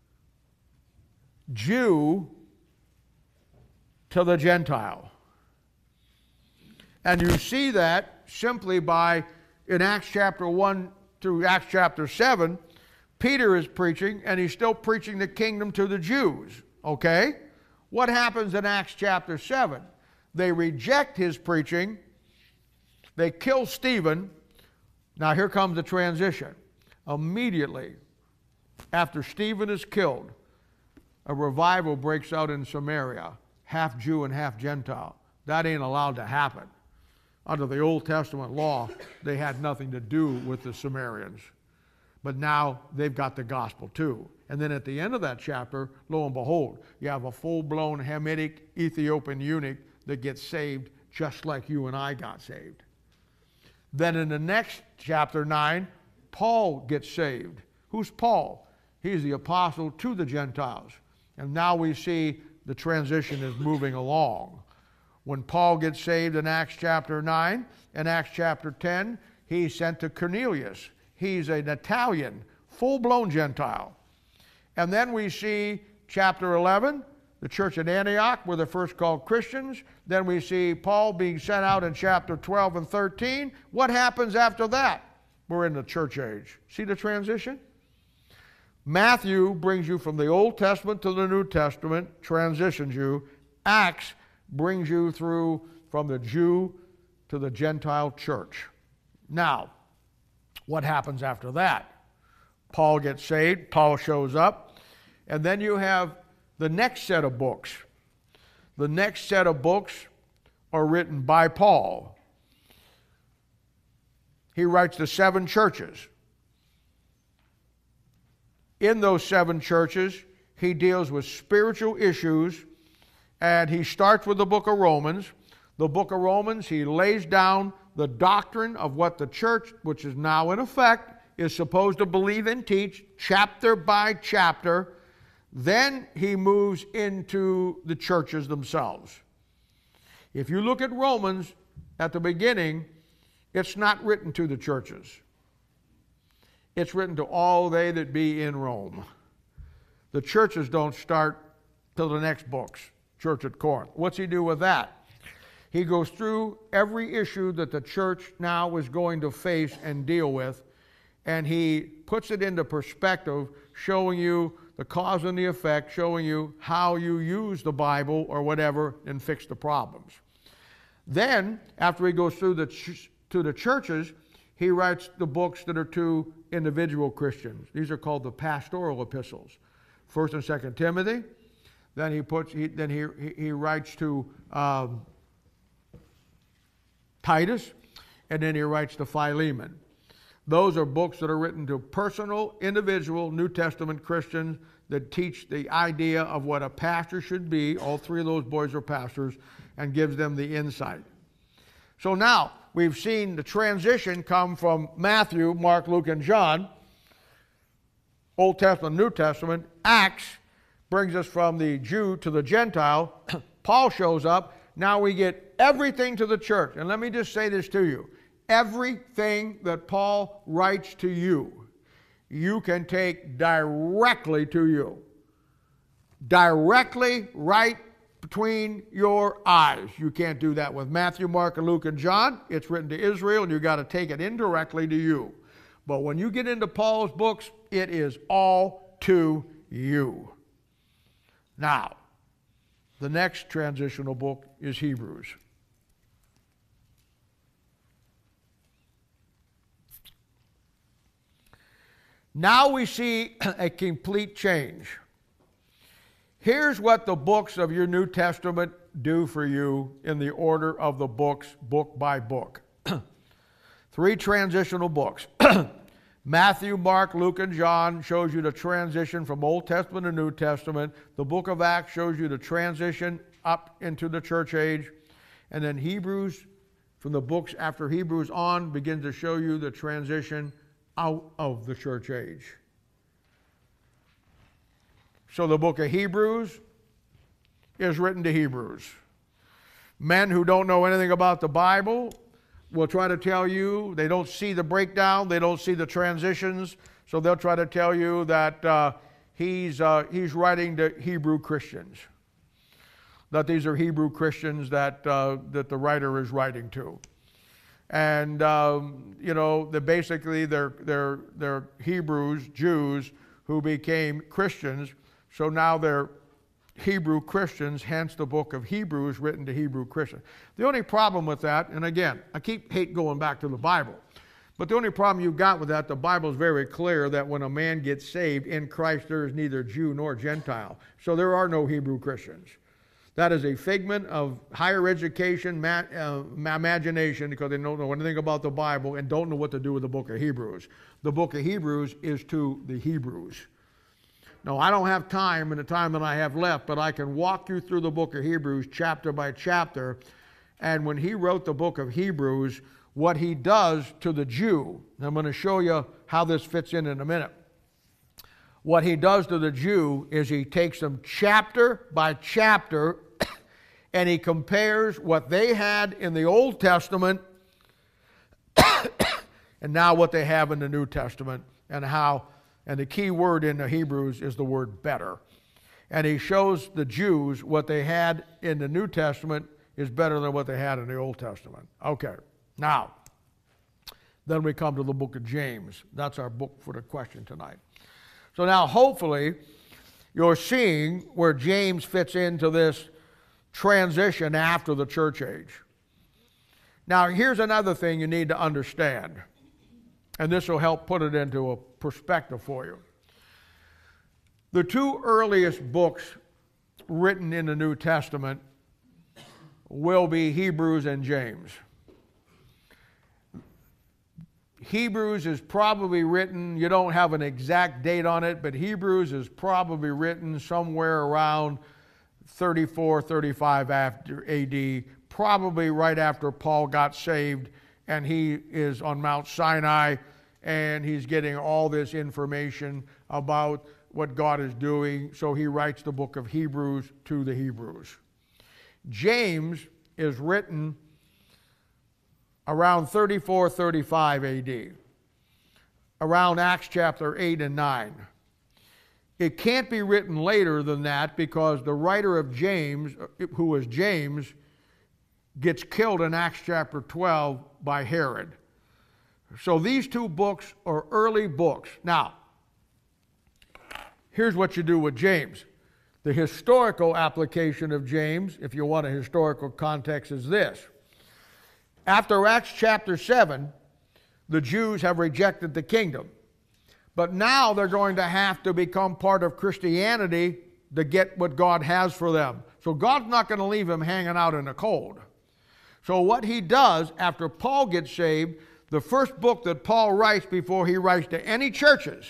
Jew to the Gentile. And you see that simply by, in Acts chapter one through Acts chapter seven, Peter is preaching, and he's still preaching the kingdom to the Jews. Okay? What happens in Acts chapter seven? They reject his preaching. They kill Stephen. Now here comes the transition. Immediately after Stephen is killed, a revival breaks out in Samaria, half Jew and half Gentile. That ain't allowed to happen. Under the Old Testament law, they had nothing to do with the Samaritans. But now they've got the gospel too. And then at the end of that chapter, lo and behold, you have a full-blown Hamitic Ethiopian eunuch that gets saved just like you and I got saved. Then in the next chapter nine, Paul gets saved. Who's Paul? He's the apostle to the Gentiles. And now we see the transition is moving along. When Paul gets saved in Acts chapter nine, in Acts chapter ten, he's sent to Cornelius. He's an Italian, full-blown Gentile. And then we see chapter eleven, the church at Antioch were the first called Christians. Then we see Paul being sent out in chapter twelve and thirteen. What happens after that? We're in the church age. See the transition? Matthew brings you from the Old Testament to the New Testament, transitions you. Acts brings you through from the Jew to the Gentile church. Now, what happens after that? Paul gets saved, Paul shows up, and then you have the next set of books. The next set of books are written by Paul. He writes the seven churches. In those seven churches, he deals with spiritual issues, and he starts with the book of Romans. The book of Romans, he lays down the doctrine of what the church, which is now in effect, is supposed to believe and teach, chapter by chapter. Then he moves into the churches themselves. If you look at Romans at the beginning, it's not written to the churches. It's written to all they that be in Rome. The churches don't start till the next books, Church at Corinth. What's he do with that? He goes through every issue that the church now is going to face and deal with, and he puts it into perspective, showing you the cause and the effect, showing you how you use the Bible or whatever and fix the problems. Then, after he goes through the ch- to the churches, he writes the books that are to individual Christians. These are called the pastoral epistles. First and Second Timothy. Then he puts. He, then he, he he writes to um, Titus, and then he writes to Philemon. Those are books that are written to personal, individual New Testament Christians that teach the idea of what a pastor should be. All three of those boys are pastors, and gives them the insight. So now we've seen the transition come from Matthew, Mark, Luke, and John, Old Testament, New Testament. Acts brings us from the Jew to the Gentile. Paul shows up. Now we get everything to the church. And let me just say this to you. Everything that Paul writes to you, you can take directly to you. Directly right between your eyes. You can't do that with Matthew, Mark, and Luke, and John. It's written to Israel, and you've got to take it indirectly to you. But when you get into Paul's books, It is all to you. Now, the next transitional book is Hebrews. Now we see a complete change. Here's what the books of your New Testament do for you in the order of the books, book by book. Three transitional books. Matthew, Mark, Luke, and John shows you the transition from Old Testament to New Testament. The book of Acts shows you the transition up into the church age. And then Hebrews, from the books after Hebrews on, begins to show you the transition out of the church age. So the book of Hebrews is written to Hebrews. Men who don't know anything about the Bible will try to tell you, they don't see the breakdown, they don't see the transitions, so they'll try to tell you that uh, he's, uh, he's writing to Hebrew Christians. That these are Hebrew Christians that, uh, that the writer is writing to. And, um, you know, they're basically they're, they're, they're Hebrews, Jews, who became Christians, so now they're Hebrew Christians, hence the book of Hebrews written to Hebrew Christians. The only problem with that, and again, I keep hate going back to the Bible, but the only problem you've got with that, the Bible is very clear that when a man gets saved in Christ, there is neither Jew nor Gentile. So there are no Hebrew Christians. That is a figment of higher education, ma uh, imagination, because they don't know anything about the Bible and don't know what to do with the book of Hebrews. The book of Hebrews is to the Hebrews. Now, I don't have time in the time that I have left, but I can walk you through the book of Hebrews chapter by chapter. And when he wrote the book of Hebrews, what he does to the Jew, and I'm going to show you how this fits in in a minute. What he does to the Jew is he takes them chapter by chapter and he compares what they had in the Old Testament and now what they have in the New Testament, and how, and the key word in the Hebrews is the word better. And he shows the Jews what they had in the New Testament is better than what they had in the Old Testament. Okay, now, then we come to the book of James. That's our book for the question tonight. So now, hopefully, you're seeing where James fits into this transition after the church age. Now, here's another thing you need to understand, and this will help put it into a perspective for you. The two earliest books written in the New Testament will be Hebrews and James. Hebrews is probably written, you don't have an exact date on it, but Hebrews is probably written somewhere around thirty-four, thirty-five after A D, probably right after Paul got saved, and he is on Mount Sinai, and he's getting all this information about what God is doing, so he writes the book of Hebrews to the Hebrews. James is written around thirty-four, thirty-five A D, around Acts chapter eight and nine. It can't be written later than that because the writer of James, who was James, gets killed in Acts chapter twelve by Herod. So these two books are early books. Now, here's what you do with James. The historical application of James, if you want a historical context, is this. After Acts chapter seven, the Jews have rejected the kingdom. But now they're going to have to become part of Christianity to get what God has for them. So God's not going to leave them hanging out in the cold. So what he does after Paul gets saved, the first book that Paul writes before he writes to any churches,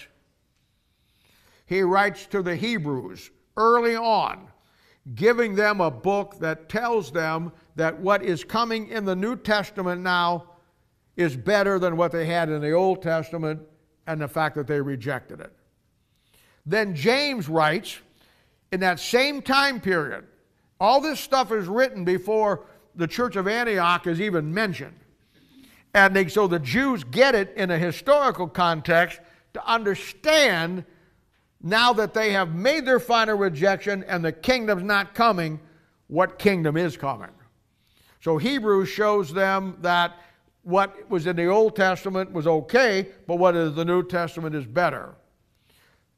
he writes to the Hebrews early on, giving them a book that tells them that what is coming in the New Testament now is better than what they had in the Old Testament, and the fact that they rejected it. Then James writes, in that same time period, all this stuff is written before the church of Antioch is even mentioned. And they, so the Jews get it in a historical context to understand, now that they have made their final rejection and the kingdom's not coming, what kingdom is coming. So Hebrews shows them that what was in the Old Testament was okay, but what is the New Testament is better.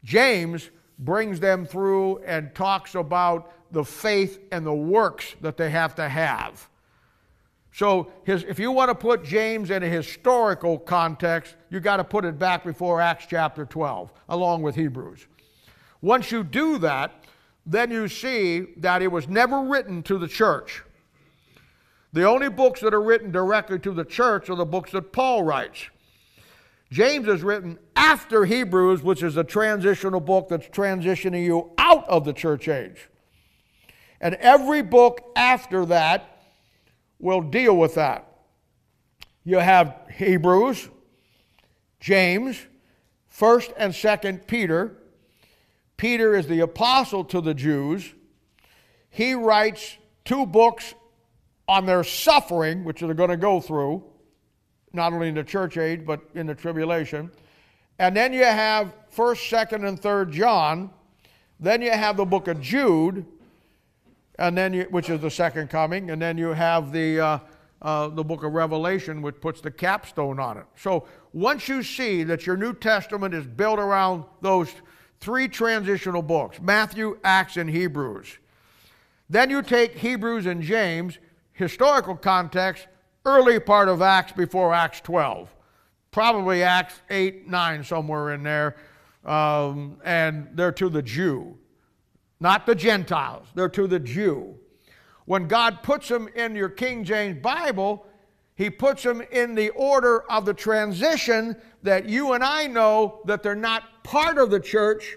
James brings them through and talks about the faith and the works that they have to have. So his, if you want to put James in a historical context, you've got to put it back before Acts chapter twelve, along with Hebrews. Once you do that, then you see that it was never written to the church. The only books that are written directly to the church are the books that Paul writes. James is written after Hebrews, which is a transitional book that's transitioning you out of the church age. And every book after that will deal with that. You have Hebrews, James, First and Second Peter. Peter is the apostle to the Jews. He writes two books on their suffering, which they're going to go through, not only in the church age, but in the tribulation. And then you have First, Second, and Third John. Then you have the book of Jude, and then you, which is the second coming. And then you have the, uh, uh, the book of Revelation, which puts the capstone on it. So once you see that your New Testament is built around those three transitional books, Matthew, Acts, and Hebrews, then you take Hebrews and James, historical context, early part of Acts before Acts twelve. Probably Acts eight, nine, somewhere in there. Um, and they're to the Jew. Not the Gentiles. They're to the Jew. When God puts them in your King James Bible, He puts them in the order of the transition that you and I know that they're not part of the church.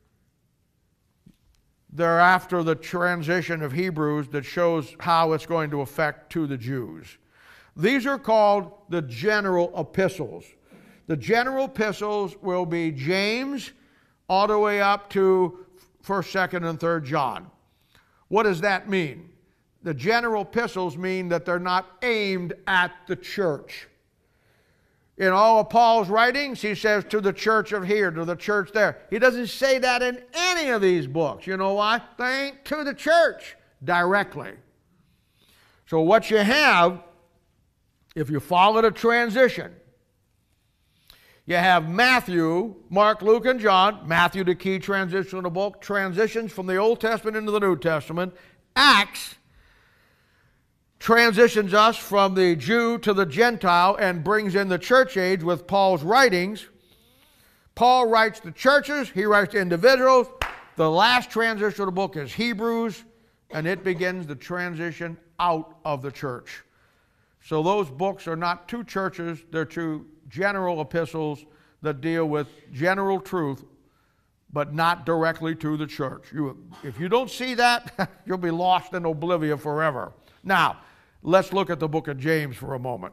They're after the transition of Hebrews that shows how it's going to affect to the Jews. These are called the general epistles. The general epistles will be James all the way up to First, Second, and Third John. What does that mean? The general epistles mean that they're not aimed at the church. In all of Paul's writings, he says to the church of here, to the church there. He doesn't say that in any of these books. You know why? They ain't to the church directly. So what you have, if you follow the transition, you have Matthew, Mark, Luke, and John. Matthew, the key transition of the book, transitions from the Old Testament into the New Testament. Acts transitions us from the Jew to the Gentile and brings in the church age with Paul's writings. Paul writes to churches, he writes to individuals. The last transition of the book is Hebrews, and it begins the transition out of the church. So those books are not to churches, they're to general epistles that deal with general truth, but not directly to the church. You, if you don't see that, you'll be lost in oblivion forever. Now, let's look at the book of James for a moment.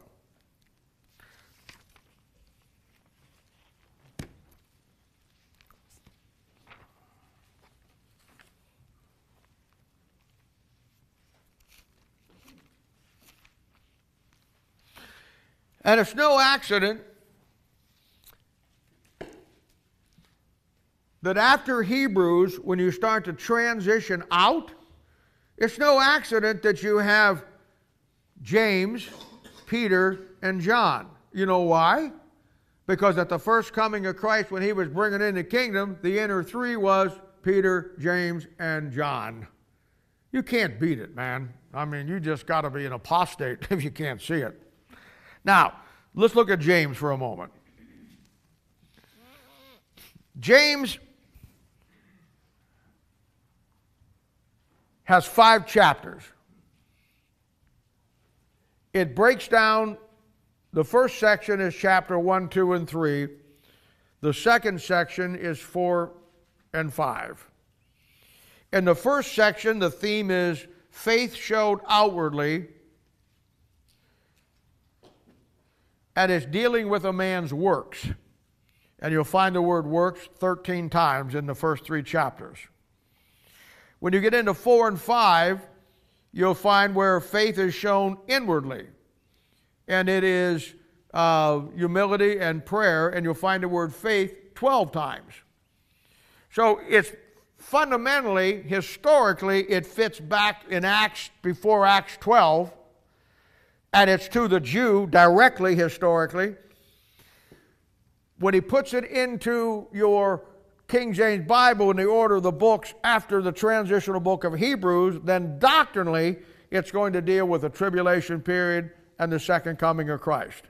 And it's no accident that after Hebrews, when you start to transition out, it's no accident that you have James, Peter, and John. You know why? Because at the first coming of Christ, when he was bringing in the kingdom, the inner three was Peter, James, and John. You can't beat it, man. I mean, you just got to be an apostate if you can't see it. Now, let's look at James for a moment. James has five chapters. It breaks down, the first section is chapter one, two, and three. The second section is four and five. In the first section, the theme is faith showed outwardly, and it's dealing with a man's works. And you'll find the word works thirteen times in the first three chapters. When you get into four and five, you'll find where faith is shown inwardly. And it is uh, humility and prayer, and you'll find the word faith twelve times. So it's fundamentally, historically, it fits back in Acts, before Acts twelve, and it's to the Jew directly, historically. When he puts it into your King James Bible in the order of the books after the transitional book of Hebrews, then doctrinally it's going to deal with the tribulation period and the second coming of Christ.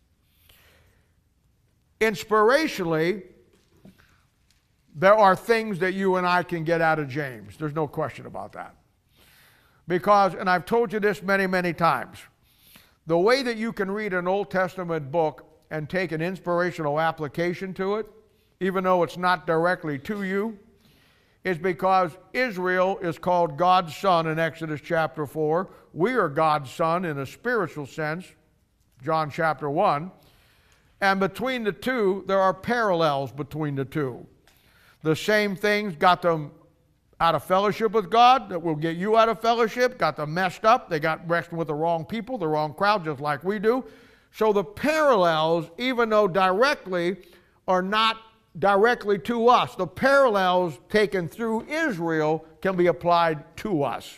Inspirationally, there are things that you and I can get out of James. There's no question about that. Because, and I've told you this many, many times, the way that you can read an Old Testament book and take an inspirational application to it, even though it's not directly to you, is because Israel is called God's son in Exodus chapter four. We are God's son in a spiritual sense, John chapter one. And between the two, there are parallels between the two. The same things got them out of fellowship with God that will get you out of fellowship, got them messed up. They got wrestling with the wrong people, the wrong crowd, just like we do. So the parallels, even though directly, are not directly to us. The parallels taken through Israel can be applied to us.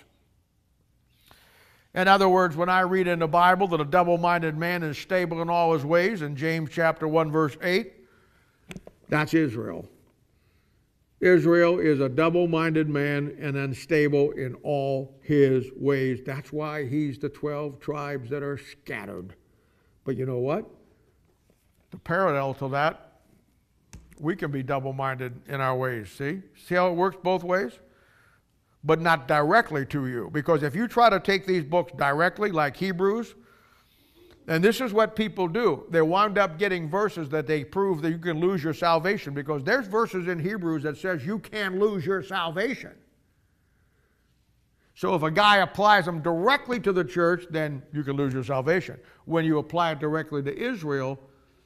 In other words, when I read in the Bible that a double-minded man is stable in all his ways, in James chapter one, verse eight, that's Israel. Israel is a double-minded man and unstable in all his ways. That's why he's the twelve tribes that are scattered. But you know what? The parallel to that, we can be double-minded in our ways. See? See how it works both ways? But not directly to you. Because if you try to take these books directly, like Hebrews, and this is what people do. They wind up getting verses that they prove that you can lose your salvation, because there's verses in Hebrews that says you can lose your salvation. So if a guy applies them directly to the church, then you can lose your salvation. When you apply it directly to Israel,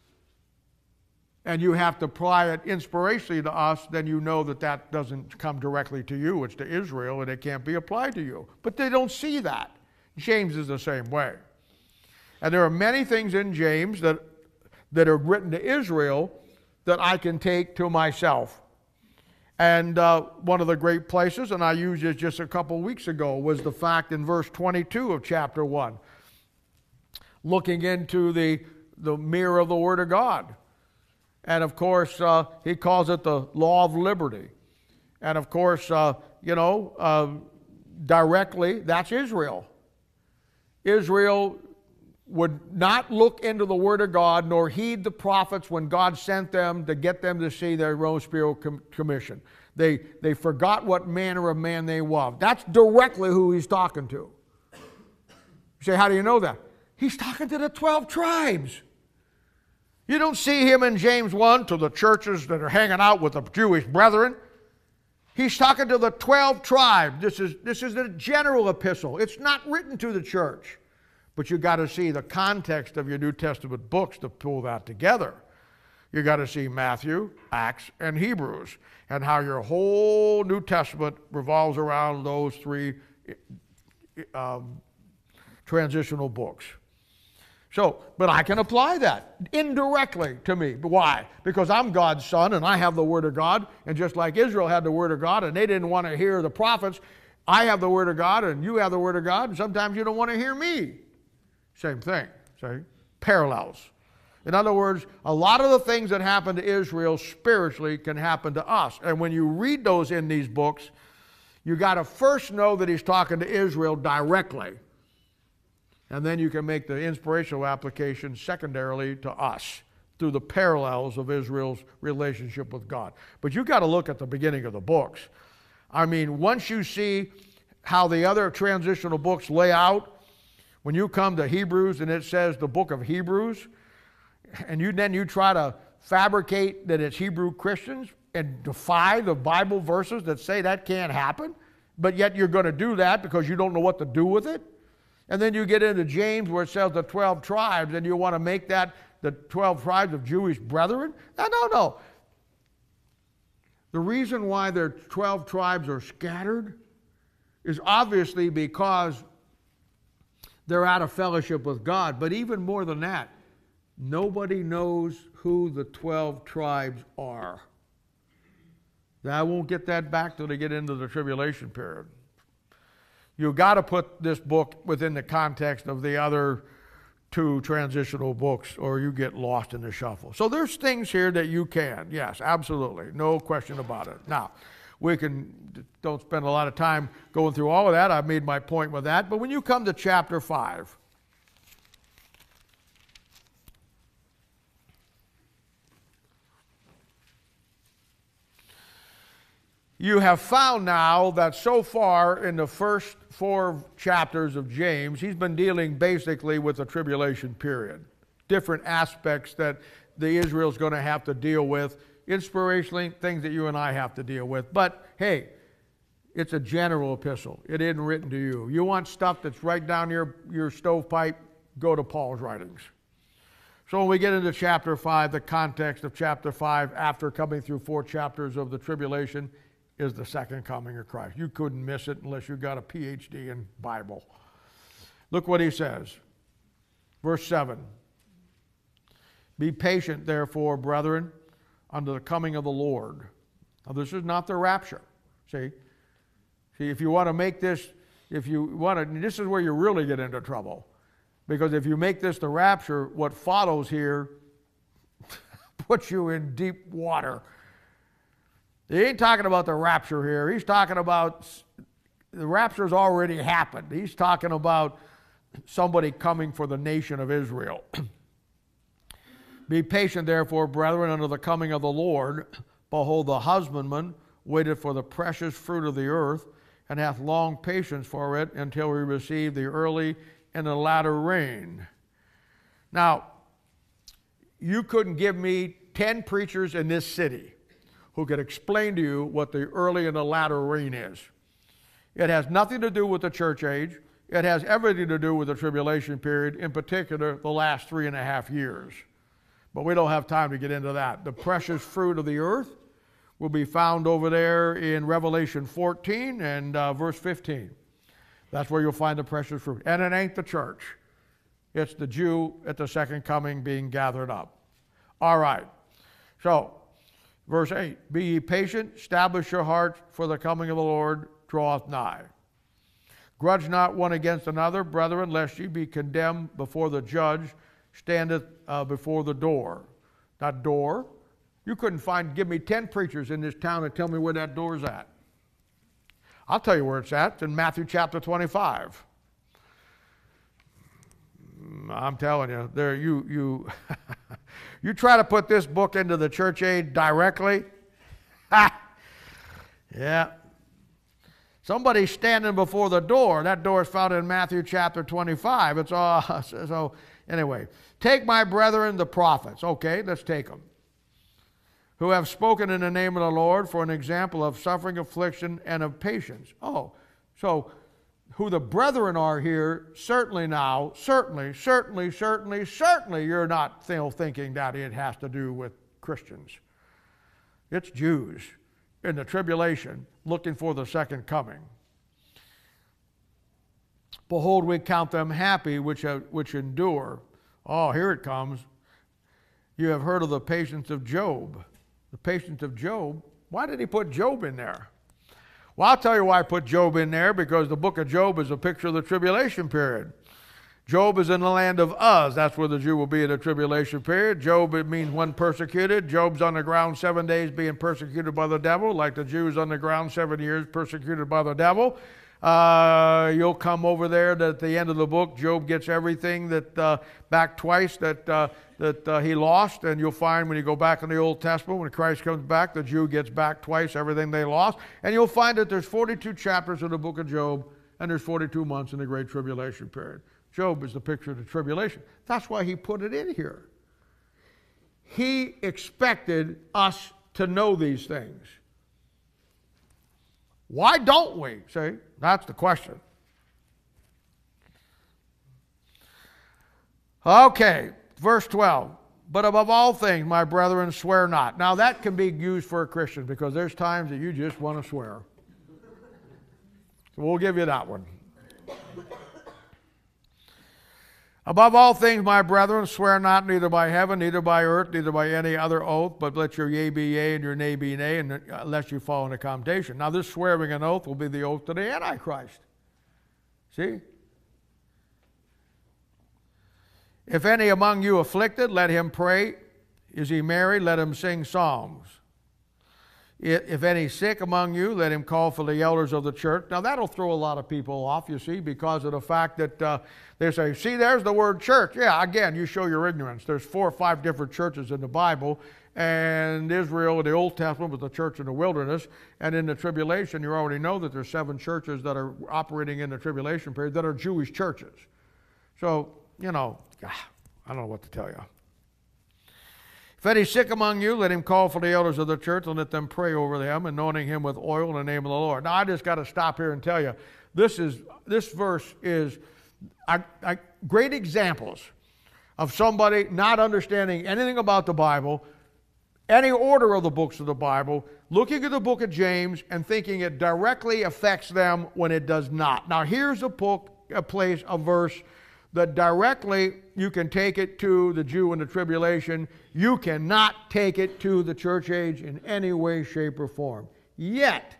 and you have to apply it inspirationally to us, then you know that that doesn't come directly to you. It's to Israel, and it can't be applied to you. But they don't see that. James is the same way. And there are many things in James that, that are written to Israel that I can take to myself. And uh, one of the great places, and I used it just a couple weeks ago, was the fact in verse twenty-two of chapter one, looking into the, the mirror of the Word of God. And of course, uh, he calls it the law of liberty. And of course, uh, you know, uh, directly, that's Israel. Israel would not look into the Word of God nor heed the prophets when God sent them to get them to see their own spiritual commission. They, they forgot what manner of man they were. That's directly who he's talking to. You say, how do you know that? He's talking to the twelve tribes. You don't see him in James one to the churches that are hanging out with the Jewish brethren. He's talking to the twelve tribes. This is, this is a general epistle. It's not written to the church. But you've got to see the context of your New Testament books to pull that together. You've got to see Matthew, Acts, and Hebrews, and how your whole New Testament revolves around those three um, transitional books. So, but I can apply that indirectly to me. Why? Because I'm God's son and I have the Word of God, and just like Israel had the Word of God and they didn't want to hear the prophets, I have the Word of God and you have the Word of God, and sometimes you don't want to hear me. Same thing, see? Parallels. In other words, a lot of the things that happen to Israel spiritually can happen to us. And when you read those in these books, you got to first know that he's talking to Israel directly. And then you can make the inspirational application secondarily to us through the parallels of Israel's relationship with God. But you got to look at the beginning of the books. I mean, once you see how the other transitional books lay out, when you come to Hebrews and it says the book of Hebrews, and you then you try to fabricate that it's Hebrew Christians and defy the Bible verses that say that can't happen, but yet you're going to do that because you don't know what to do with it. And then you get into James where it says the twelve tribes, and you want to make that the twelve tribes of Jewish brethren. No, no, no. The reason why their twelve tribes are scattered is obviously because they're out of fellowship with God. But even more than that, nobody knows who the twelve tribes are. I won't get that back till they get into the tribulation period. You've got to put this book within the context of the other to transitional books or you get lost in the shuffle. So there's things here that you can, yes, absolutely, no question about it. Now, we can, don't spend a lot of time going through all of that. I've made my point with that. But when you come to chapter five, you have found now that so far in the first four chapters of James, he's been dealing basically with the tribulation period. Different aspects that the Israel's going to have to deal with. Inspirationally, things that you and I have to deal with. But hey, it's a general epistle. It isn't written to you. You want stuff that's right down your, your stovepipe, go to Paul's writings. So when we get into chapter five, the context of chapter five, after coming through four chapters of the tribulation, is the second coming of Christ. You couldn't miss it unless you got a P H D in Bible. Look what he says. Verse seven. Be patient, therefore, brethren, unto the coming of the Lord. Now, this is not the rapture. See? See, if you want to make this, if you want to, this is where you really get into trouble. Because if you make this the rapture, what follows here puts you in deep water. He ain't talking about the rapture here. He's talking about, the rapture's already happened. He's talking about somebody coming for the nation of Israel. Be patient, therefore, brethren, unto the coming of the Lord. Behold, the husbandman waiteth for the precious fruit of the earth, and hath long patience for it, until we receive the early and the latter rain. Now, you couldn't give me ten preachers in this city who could explain to you what the early and the latter rain is. It has nothing to do with the church age. It has everything to do with the tribulation period, in particular, the last three and a half years. But we don't have time to get into that. The precious fruit of the earth will be found over there in Revelation fourteen and uh, verse fifteen. That's where you'll find the precious fruit. And it ain't the church. It's the Jew at the second coming being gathered up. All right. So, verse eight. Be ye patient, establish your hearts, for the coming of the Lord draweth nigh. Grudge not one against another, brethren, lest ye be condemned before the judge standeth uh, before the door. That door, you couldn't find, give me ten preachers in this town and tell me where that door's at. I'll tell you where it's at. It's in Matthew chapter twenty-five. I'm telling you, there you you you try to put this book into the church age directly. Ha! Yeah. Somebody's standing before the door. That door is found in Matthew chapter twenty-five. It's all so anyway. Take my brethren, the prophets. Okay, let's take them. Who have spoken in the name of the Lord for an example of suffering, affliction, and of patience. Oh, so who the brethren are here, certainly now, certainly, certainly, certainly, certainly you're not still thinking that it has to do with Christians. It's Jews in the tribulation looking for the second coming. Behold, we count them happy which, have, which endure. Oh, here it comes. You have heard of the patience of Job. The patience of Job. Why did he put Job in there? Well, I'll tell you why I put Job in there, because the book of Job is a picture of the tribulation period. Job is in the land of Uz. That's where the Jew will be in the tribulation period. Job, it means one persecuted. Job's on the ground seven days being persecuted by the devil, like the Jews on the ground seven years persecuted by the devil. Uh, you'll come over there that at the end of the book, Job gets everything that uh, back twice that uh, that uh, he lost, and you'll find when you go back in the Old Testament, when Christ comes back, the Jew gets back twice everything they lost, and you'll find that there's forty-two chapters in the book of Job, and there's forty-two months in the Great Tribulation period. Job is the picture of the tribulation. That's why he put it in here. He expected us to know these things. Why don't we? See, that's the question. Okay, verse twelve. But above all things, my brethren, swear not. Now that can be used for a Christian, because there's times that you just want to swear. So we'll give you that one. Above all things, my brethren, swear not, neither by heaven, neither by earth, neither by any other oath, but let your yea be yea and your nay be nay, and unless you fall into condemnation. Now this swearing an oath will be the oath to the Antichrist. See? If any among you afflicted, let him pray. Is he married? Let him sing psalms. If any sick among you, let him call for the elders of the church. Now that'll throw a lot of people off, you see, because of the fact that uh, they say, see, there's the word church. Yeah, again, you show your ignorance. There's four or five different churches in the Bible, and Israel in the Old Testament was the church in the wilderness, and in the tribulation, you already know that there's seven churches that are operating in the tribulation period that are Jewish churches. So, you know, I don't know what to tell you. If any sick among you, let him call for the elders of the church and let them pray over them, anointing him with oil in the name of the Lord. Now, I just got to stop here and tell you, this is this verse is I, I, great examples of somebody not understanding anything about the Bible, any order of the books of the Bible, looking at the book of James and thinking it directly affects them when it does not. Now, here's a book, a place, a verse that directly you can take it to the Jew in the tribulation. You cannot take it to the church age in any way, shape, or form. Yet,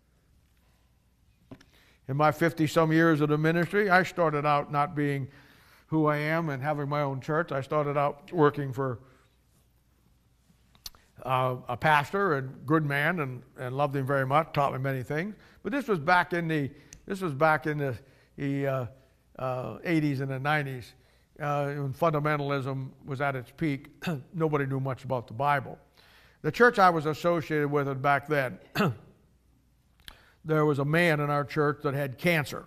in my fifty-some years of the ministry, I started out not being who I am and having my own church. I started out working for uh, a pastor and good man, and, and loved him very much, taught me many things. But this was back in the this was back in the, the uh, Uh, eighties and the nineties, uh, when fundamentalism was at its peak. Nobody knew much about the Bible. The church I was associated with it back then, there was a man in our church that had cancer.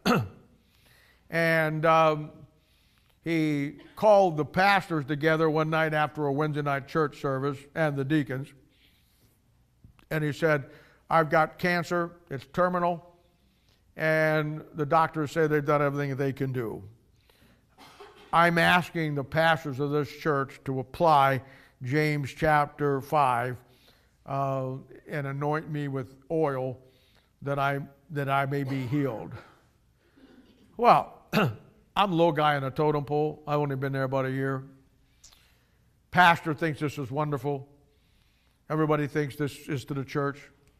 And um, he called the pastors together one night after a Wednesday night church service and the deacons. And he said, I've got cancer, it's terminal, and the doctors say they've done everything that they can do. I'm asking the pastors of this church to apply James chapter five uh, and anoint me with oil that I, that I may be healed. Well, I'm a little guy in a totem pole. I've only been there about a year. Pastor thinks this is wonderful. Everybody thinks this is to the church.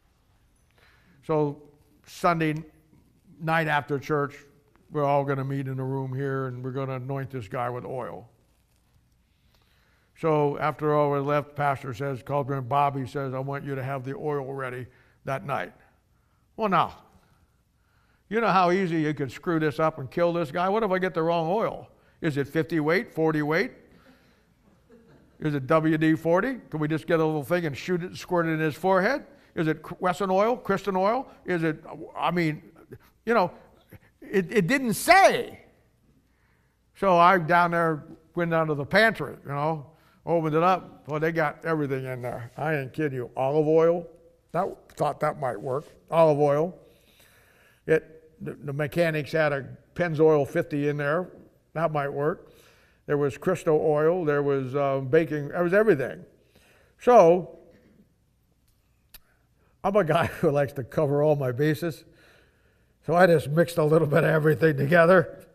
So Sunday night after church, we're all going to meet in a room here, and we're going to anoint this guy with oil. So after all we left, pastor says, calls me, Bobby says, I want you to have the oil ready that night. Well, now, you know how easy you could screw this up and kill this guy? What if I get the wrong oil? Is it fifty weight, forty weight? Is it W D forty? Can we just get a little thing and shoot it, squirt it in his forehead? Is it Wesson oil, Christian oil? Is it, I mean, you know, it, it didn't say. So I down there, went down to the pantry, you know, opened it up. Well, they got everything in there. I ain't kidding you. Olive oil. That, thought that might work. Olive oil. It, the, the mechanics had a Pennzoil fifty in there. That might work. There was Cristo oil. There was uh, baking. There was everything. So I'm a guy who likes to cover all my bases. So I just mixed a little bit of everything together.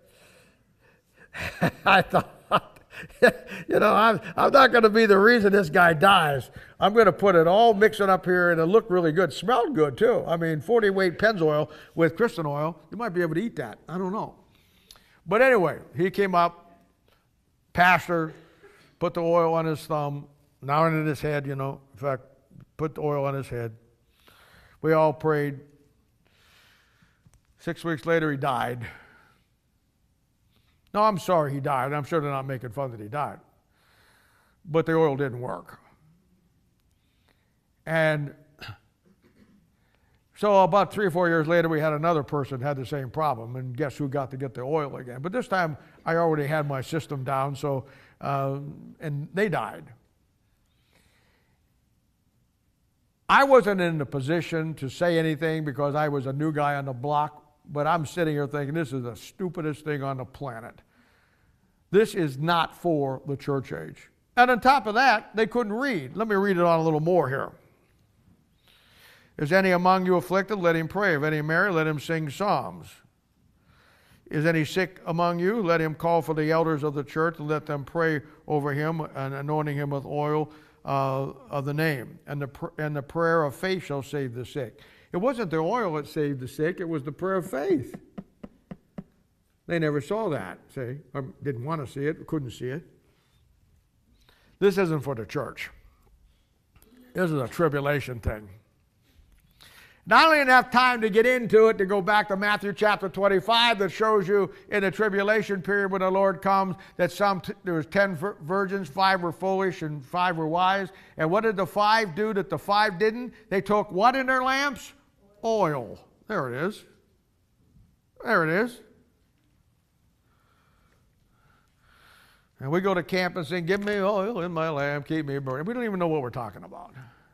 I thought, you know, I'm, I'm not going to be the reason this guy dies. I'm going to put it all, mix it up here, and it looked really good. Smelled good, too. I mean, forty weight Pennzoil with Christian oil, you might be able to eat that. I don't know. But anyway, he came up, pastor, put the oil on his thumb, now in his head, you know. In fact, put the oil on his head. We all prayed. Six weeks later, he died. No, I'm sorry he died. I'm sure they're not making fun that he died. But the oil didn't work. And so about three or four years later, we had another person had the same problem. And guess who got to get the oil again? But this time, I already had my system down, so uh, and they died. I wasn't in the position to say anything because I was a new guy on the block. But I'm sitting here thinking, this is the stupidest thing on the planet. This is not for the church age. And on top of that, they couldn't read. Let me read it on a little more here. Is any among you afflicted? Let him pray. If any married, let him sing psalms. Is any sick among you? Let him call for the elders of the church and let them pray over him and anointing him with oil uh, of the name. And the, pr- and the prayer of faith shall save the sick. It wasn't the oil that saved the sick, it was the prayer of faith. They never saw that, see, or didn't want to see it, couldn't see it. This isn't for the church. This is a tribulation thing. Not only enough time to get into it, to go back to Matthew chapter twenty-five that shows you in the tribulation period when the Lord comes that some t- there was ten virgins, five were foolish and five were wise. And what did the five do that the five didn't? They took what in their lamps? Oil. There it is. There it is. And we go to camp and sing, give me oil in my lamp, keep me burning. We don't even know what we're talking about.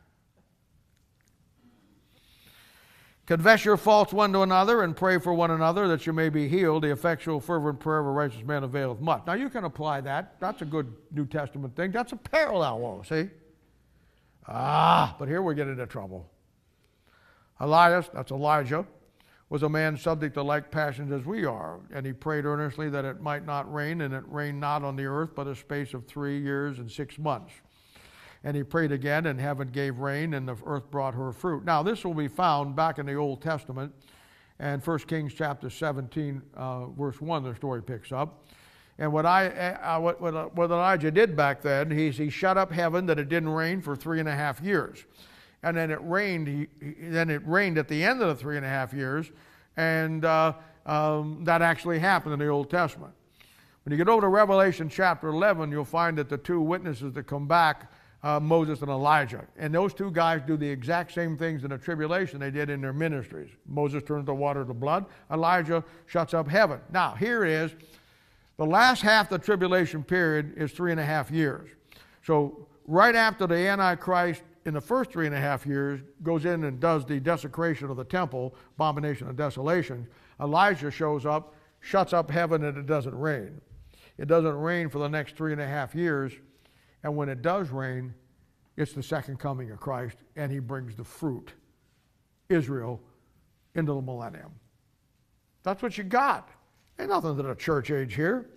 Confess your faults one to another and pray for one another that you may be healed. The effectual, fervent prayer of a righteous man availeth much. Now you can apply that. That's a good New Testament thing. That's a parallel, see? Ah, but here we get into trouble. Elias, that's Elijah, was a man subject to like passions as we are, and he prayed earnestly that it might not rain, and it rained not on the earth but a space of three years and six months. And he prayed again, and heaven gave rain, and the earth brought her fruit. Now, this will be found back in the Old Testament, and First Kings chapter seventeen, uh, verse one, the story picks up. And what, I, uh, what, what, what Elijah did back then, he's, he shut up heaven that it didn't rain for three and a half years. And then it rained, he, he, then it rained at the end of the three and a half years, and uh, um, that actually happened in the Old Testament. When you get over to Revelation chapter eleven, you'll find that the two witnesses that come back, Uh, Moses and Elijah. And those two guys do the exact same things in the tribulation they did in their ministries. Moses turns the water to blood. Elijah shuts up heaven. Now, here is, the last half of the tribulation period is three and a half years. So right after the Antichrist, in the first three and a half years, goes in and does the desecration of the temple, abomination of desolation, Elijah shows up, shuts up heaven, and it doesn't rain. It doesn't rain for the next three and a half years. And when it does rain, it's the second coming of Christ, and he brings the fruit, Israel, into the millennium. That's what you got. Ain't nothing to the church age here.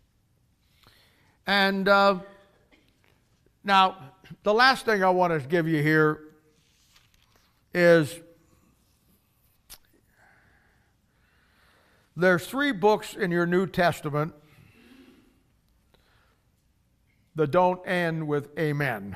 And uh, now, the last thing I want to give you here is there's three books in your New Testament that don't end with amen.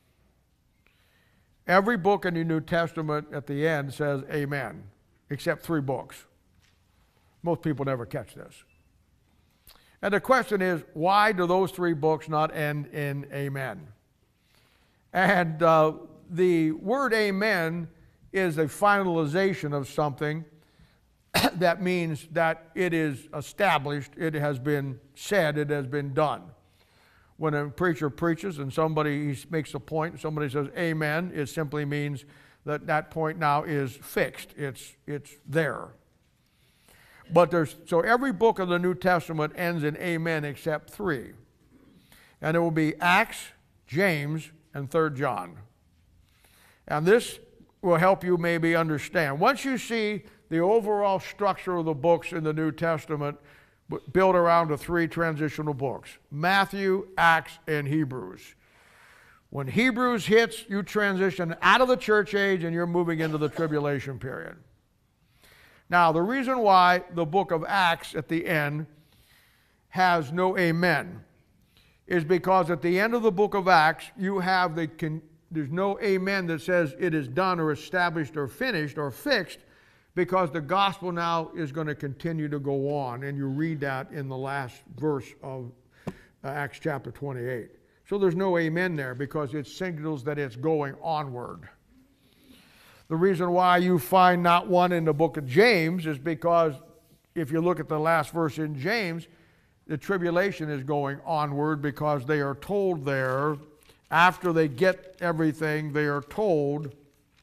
Every book in the New Testament at the end says amen, except three books. Most people never catch this. And the question is, why do those three books not end in amen? And uh, the word amen is a finalization of something. That means that it is established, it has been said, it has been done. When a preacher preaches and somebody makes a point, and somebody says amen, it simply means that that point now is fixed. It's, it's there. But there's, so every book of the New Testament ends in amen except three. And it will be Acts, James, and Third John. And this will help you maybe understand. Once you see the overall structure of the books in the New Testament, built around the three transitional books, Matthew, Acts, and Hebrews. When Hebrews hits, you transition out of the church age and you're moving into the tribulation period. Now, the reason why the book of Acts at the end has no amen is because at the end of the book of Acts, you have the, there's no amen that says it is done or established or finished or fixed, because the gospel now is going to continue to go on, and you read that in the last verse of uh, Acts chapter twenty-eight. So there's no amen there because it signals that it's going onward. The reason why you find not one in the book of James is because if you look at the last verse in James, the tribulation is going onward because they are told there, after they get everything, they are told,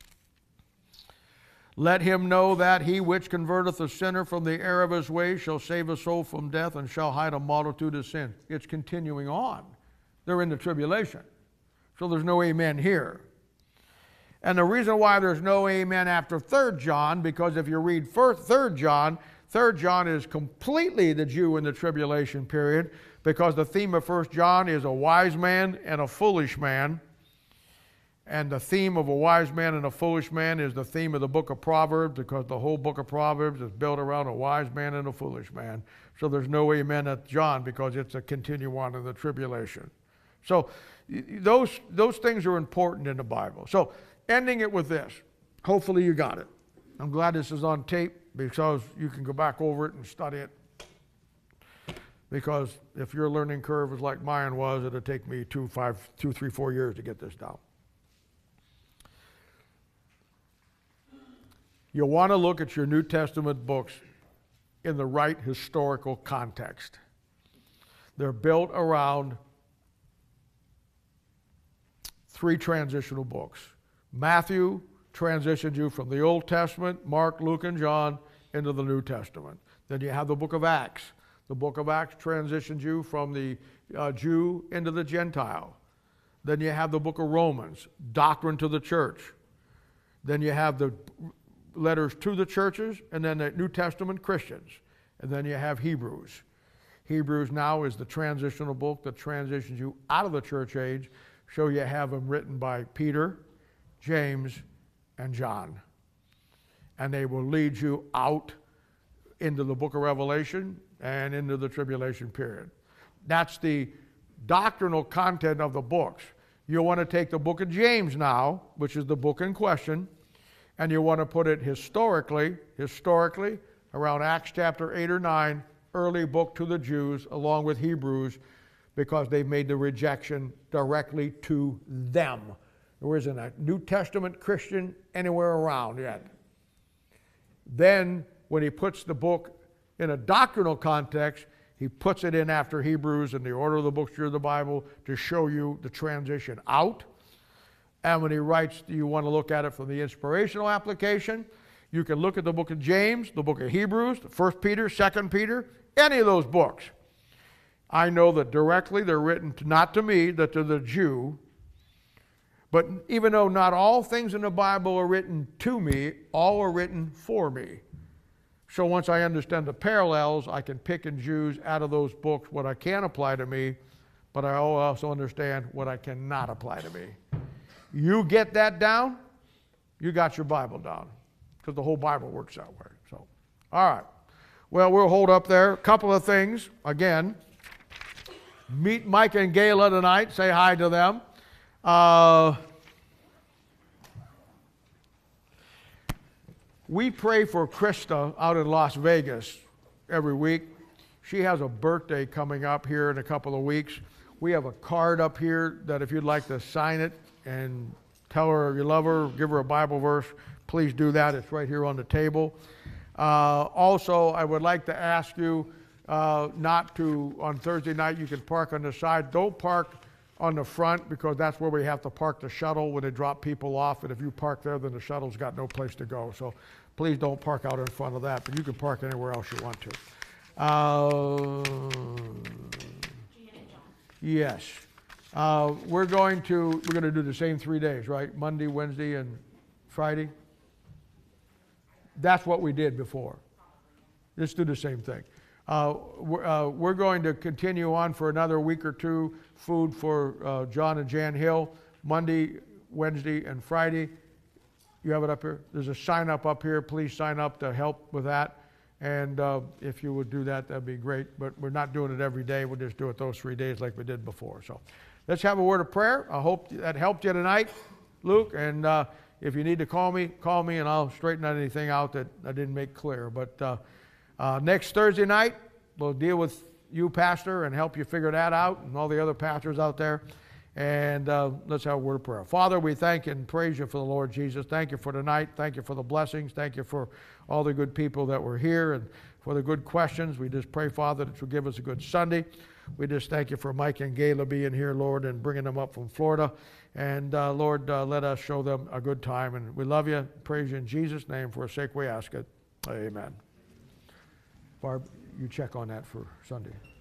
let him know that he which converteth a sinner from the error of his way shall save a soul from death and shall hide a multitude of sin. It's continuing on. They're in the tribulation. So there's no amen here. And the reason why there's no amen after Third John, because if you read Third John, Third John is completely the Jew in the tribulation period, because the theme of First John is a wise man and a foolish man. And the theme of a wise man and a foolish man is the theme of the book of Proverbs, because the whole book of Proverbs is built around a wise man and a foolish man. So there's no amen at John, because it's a continue on in the tribulation. So those, those things are important in the Bible. So ending it with this. Hopefully you got it. I'm glad this is on tape, because you can go back over it and study it. Because if your learning curve is like mine was, it'll take me two, five, two, three, four years to get this down. You'll want to look at your New Testament books in the right historical context. They're built around three transitional books. Matthew transitions you from the Old Testament, Mark, Luke, and John, into the New Testament. Then you have the book of Acts. The book of Acts transitions you from the uh, Jew into the Gentile. Then you have the book of Romans, doctrine to the church. Then you have the letters to the churches, and then the New Testament Christians. And then you have Hebrews. Hebrews now is the transitional book that transitions you out of the church age. So you have them written by Peter, James, and John. And they will lead you out into the book of Revelation and into the tribulation period. That's the doctrinal content of the books. You'll want to take the book of James now, which is the book in question, and you want to put it historically, historically, around Acts chapter eight or nine, early book to the Jews, along with Hebrews, because they made the rejection directly to them. There isn't a New Testament Christian anywhere around yet. Then, when he puts the book in a doctrinal context, he puts it in after Hebrews in the order of the books of the Bible to show you the transition out. And when he writes, you want to look at it from the inspirational application, you can look at the book of James, the book of Hebrews, First Peter, Second Peter, any of those books. I know that directly they're written to, not to me, that to the Jew. But even though not all things in the Bible are written to me, all are written for me. So once I understand the parallels, I can pick and choose out of those books what I can apply to me, but I also understand what I cannot apply to me. You get that down, you got your Bible down, because the whole Bible works that way. So, all right. Well, we'll hold up there. A couple of things. Again, meet Mike and Gayla tonight. Say hi to them. Uh, we pray for Krista out in Las Vegas every week. She has a birthday coming up here in a couple of weeks. We have a card up here that if you'd like to sign it and tell her you love her, give her a Bible verse, please do that. It's right here on the table. Uh, also, I would like to ask you uh, not to, on Thursday night, you can park on the side. Don't park on the front, because that's where we have to park the shuttle when they drop people off. And if you park there, then the shuttle's got no place to go. So please don't park out in front of that, but you can park anywhere else you want to. Uh, yes. Uh, we're going to we're going to do the same three days, right? Monday, Wednesday, and Friday. That's what we did before. Let's do the same thing. Uh, we're, uh, we're going to continue on for another week or two. Food for uh, John and Jan Hill, Monday, Wednesday, and Friday. You have it up here. There's a sign up up here. Please sign up to help with that. And uh, if you would do that, that'd be great. But we're not doing it every day. We'll just do it those three days like we did before. So let's have a word of prayer. I hope that helped you tonight, Luke. And uh, if you need to call me, call me, and I'll straighten out anything out that I didn't make clear. But uh, uh, next Thursday night, we'll deal with you, Pastor, and help you figure that out, and all the other pastors out there. And uh, let's have a word of prayer. Father, we thank and praise you for the Lord Jesus. Thank you for tonight. Thank you for the blessings. Thank you for all the good people that were here and for the good questions. We just pray, Father, that you'll give us a good Sunday. We just thank you for Mike and Gayla being here, Lord, and bringing them up from Florida. And, uh, Lord, uh, let us show them a good time. And we love you. Praise you in Jesus' name. For a sake we ask it. Amen. Barb, you check on that for Sunday.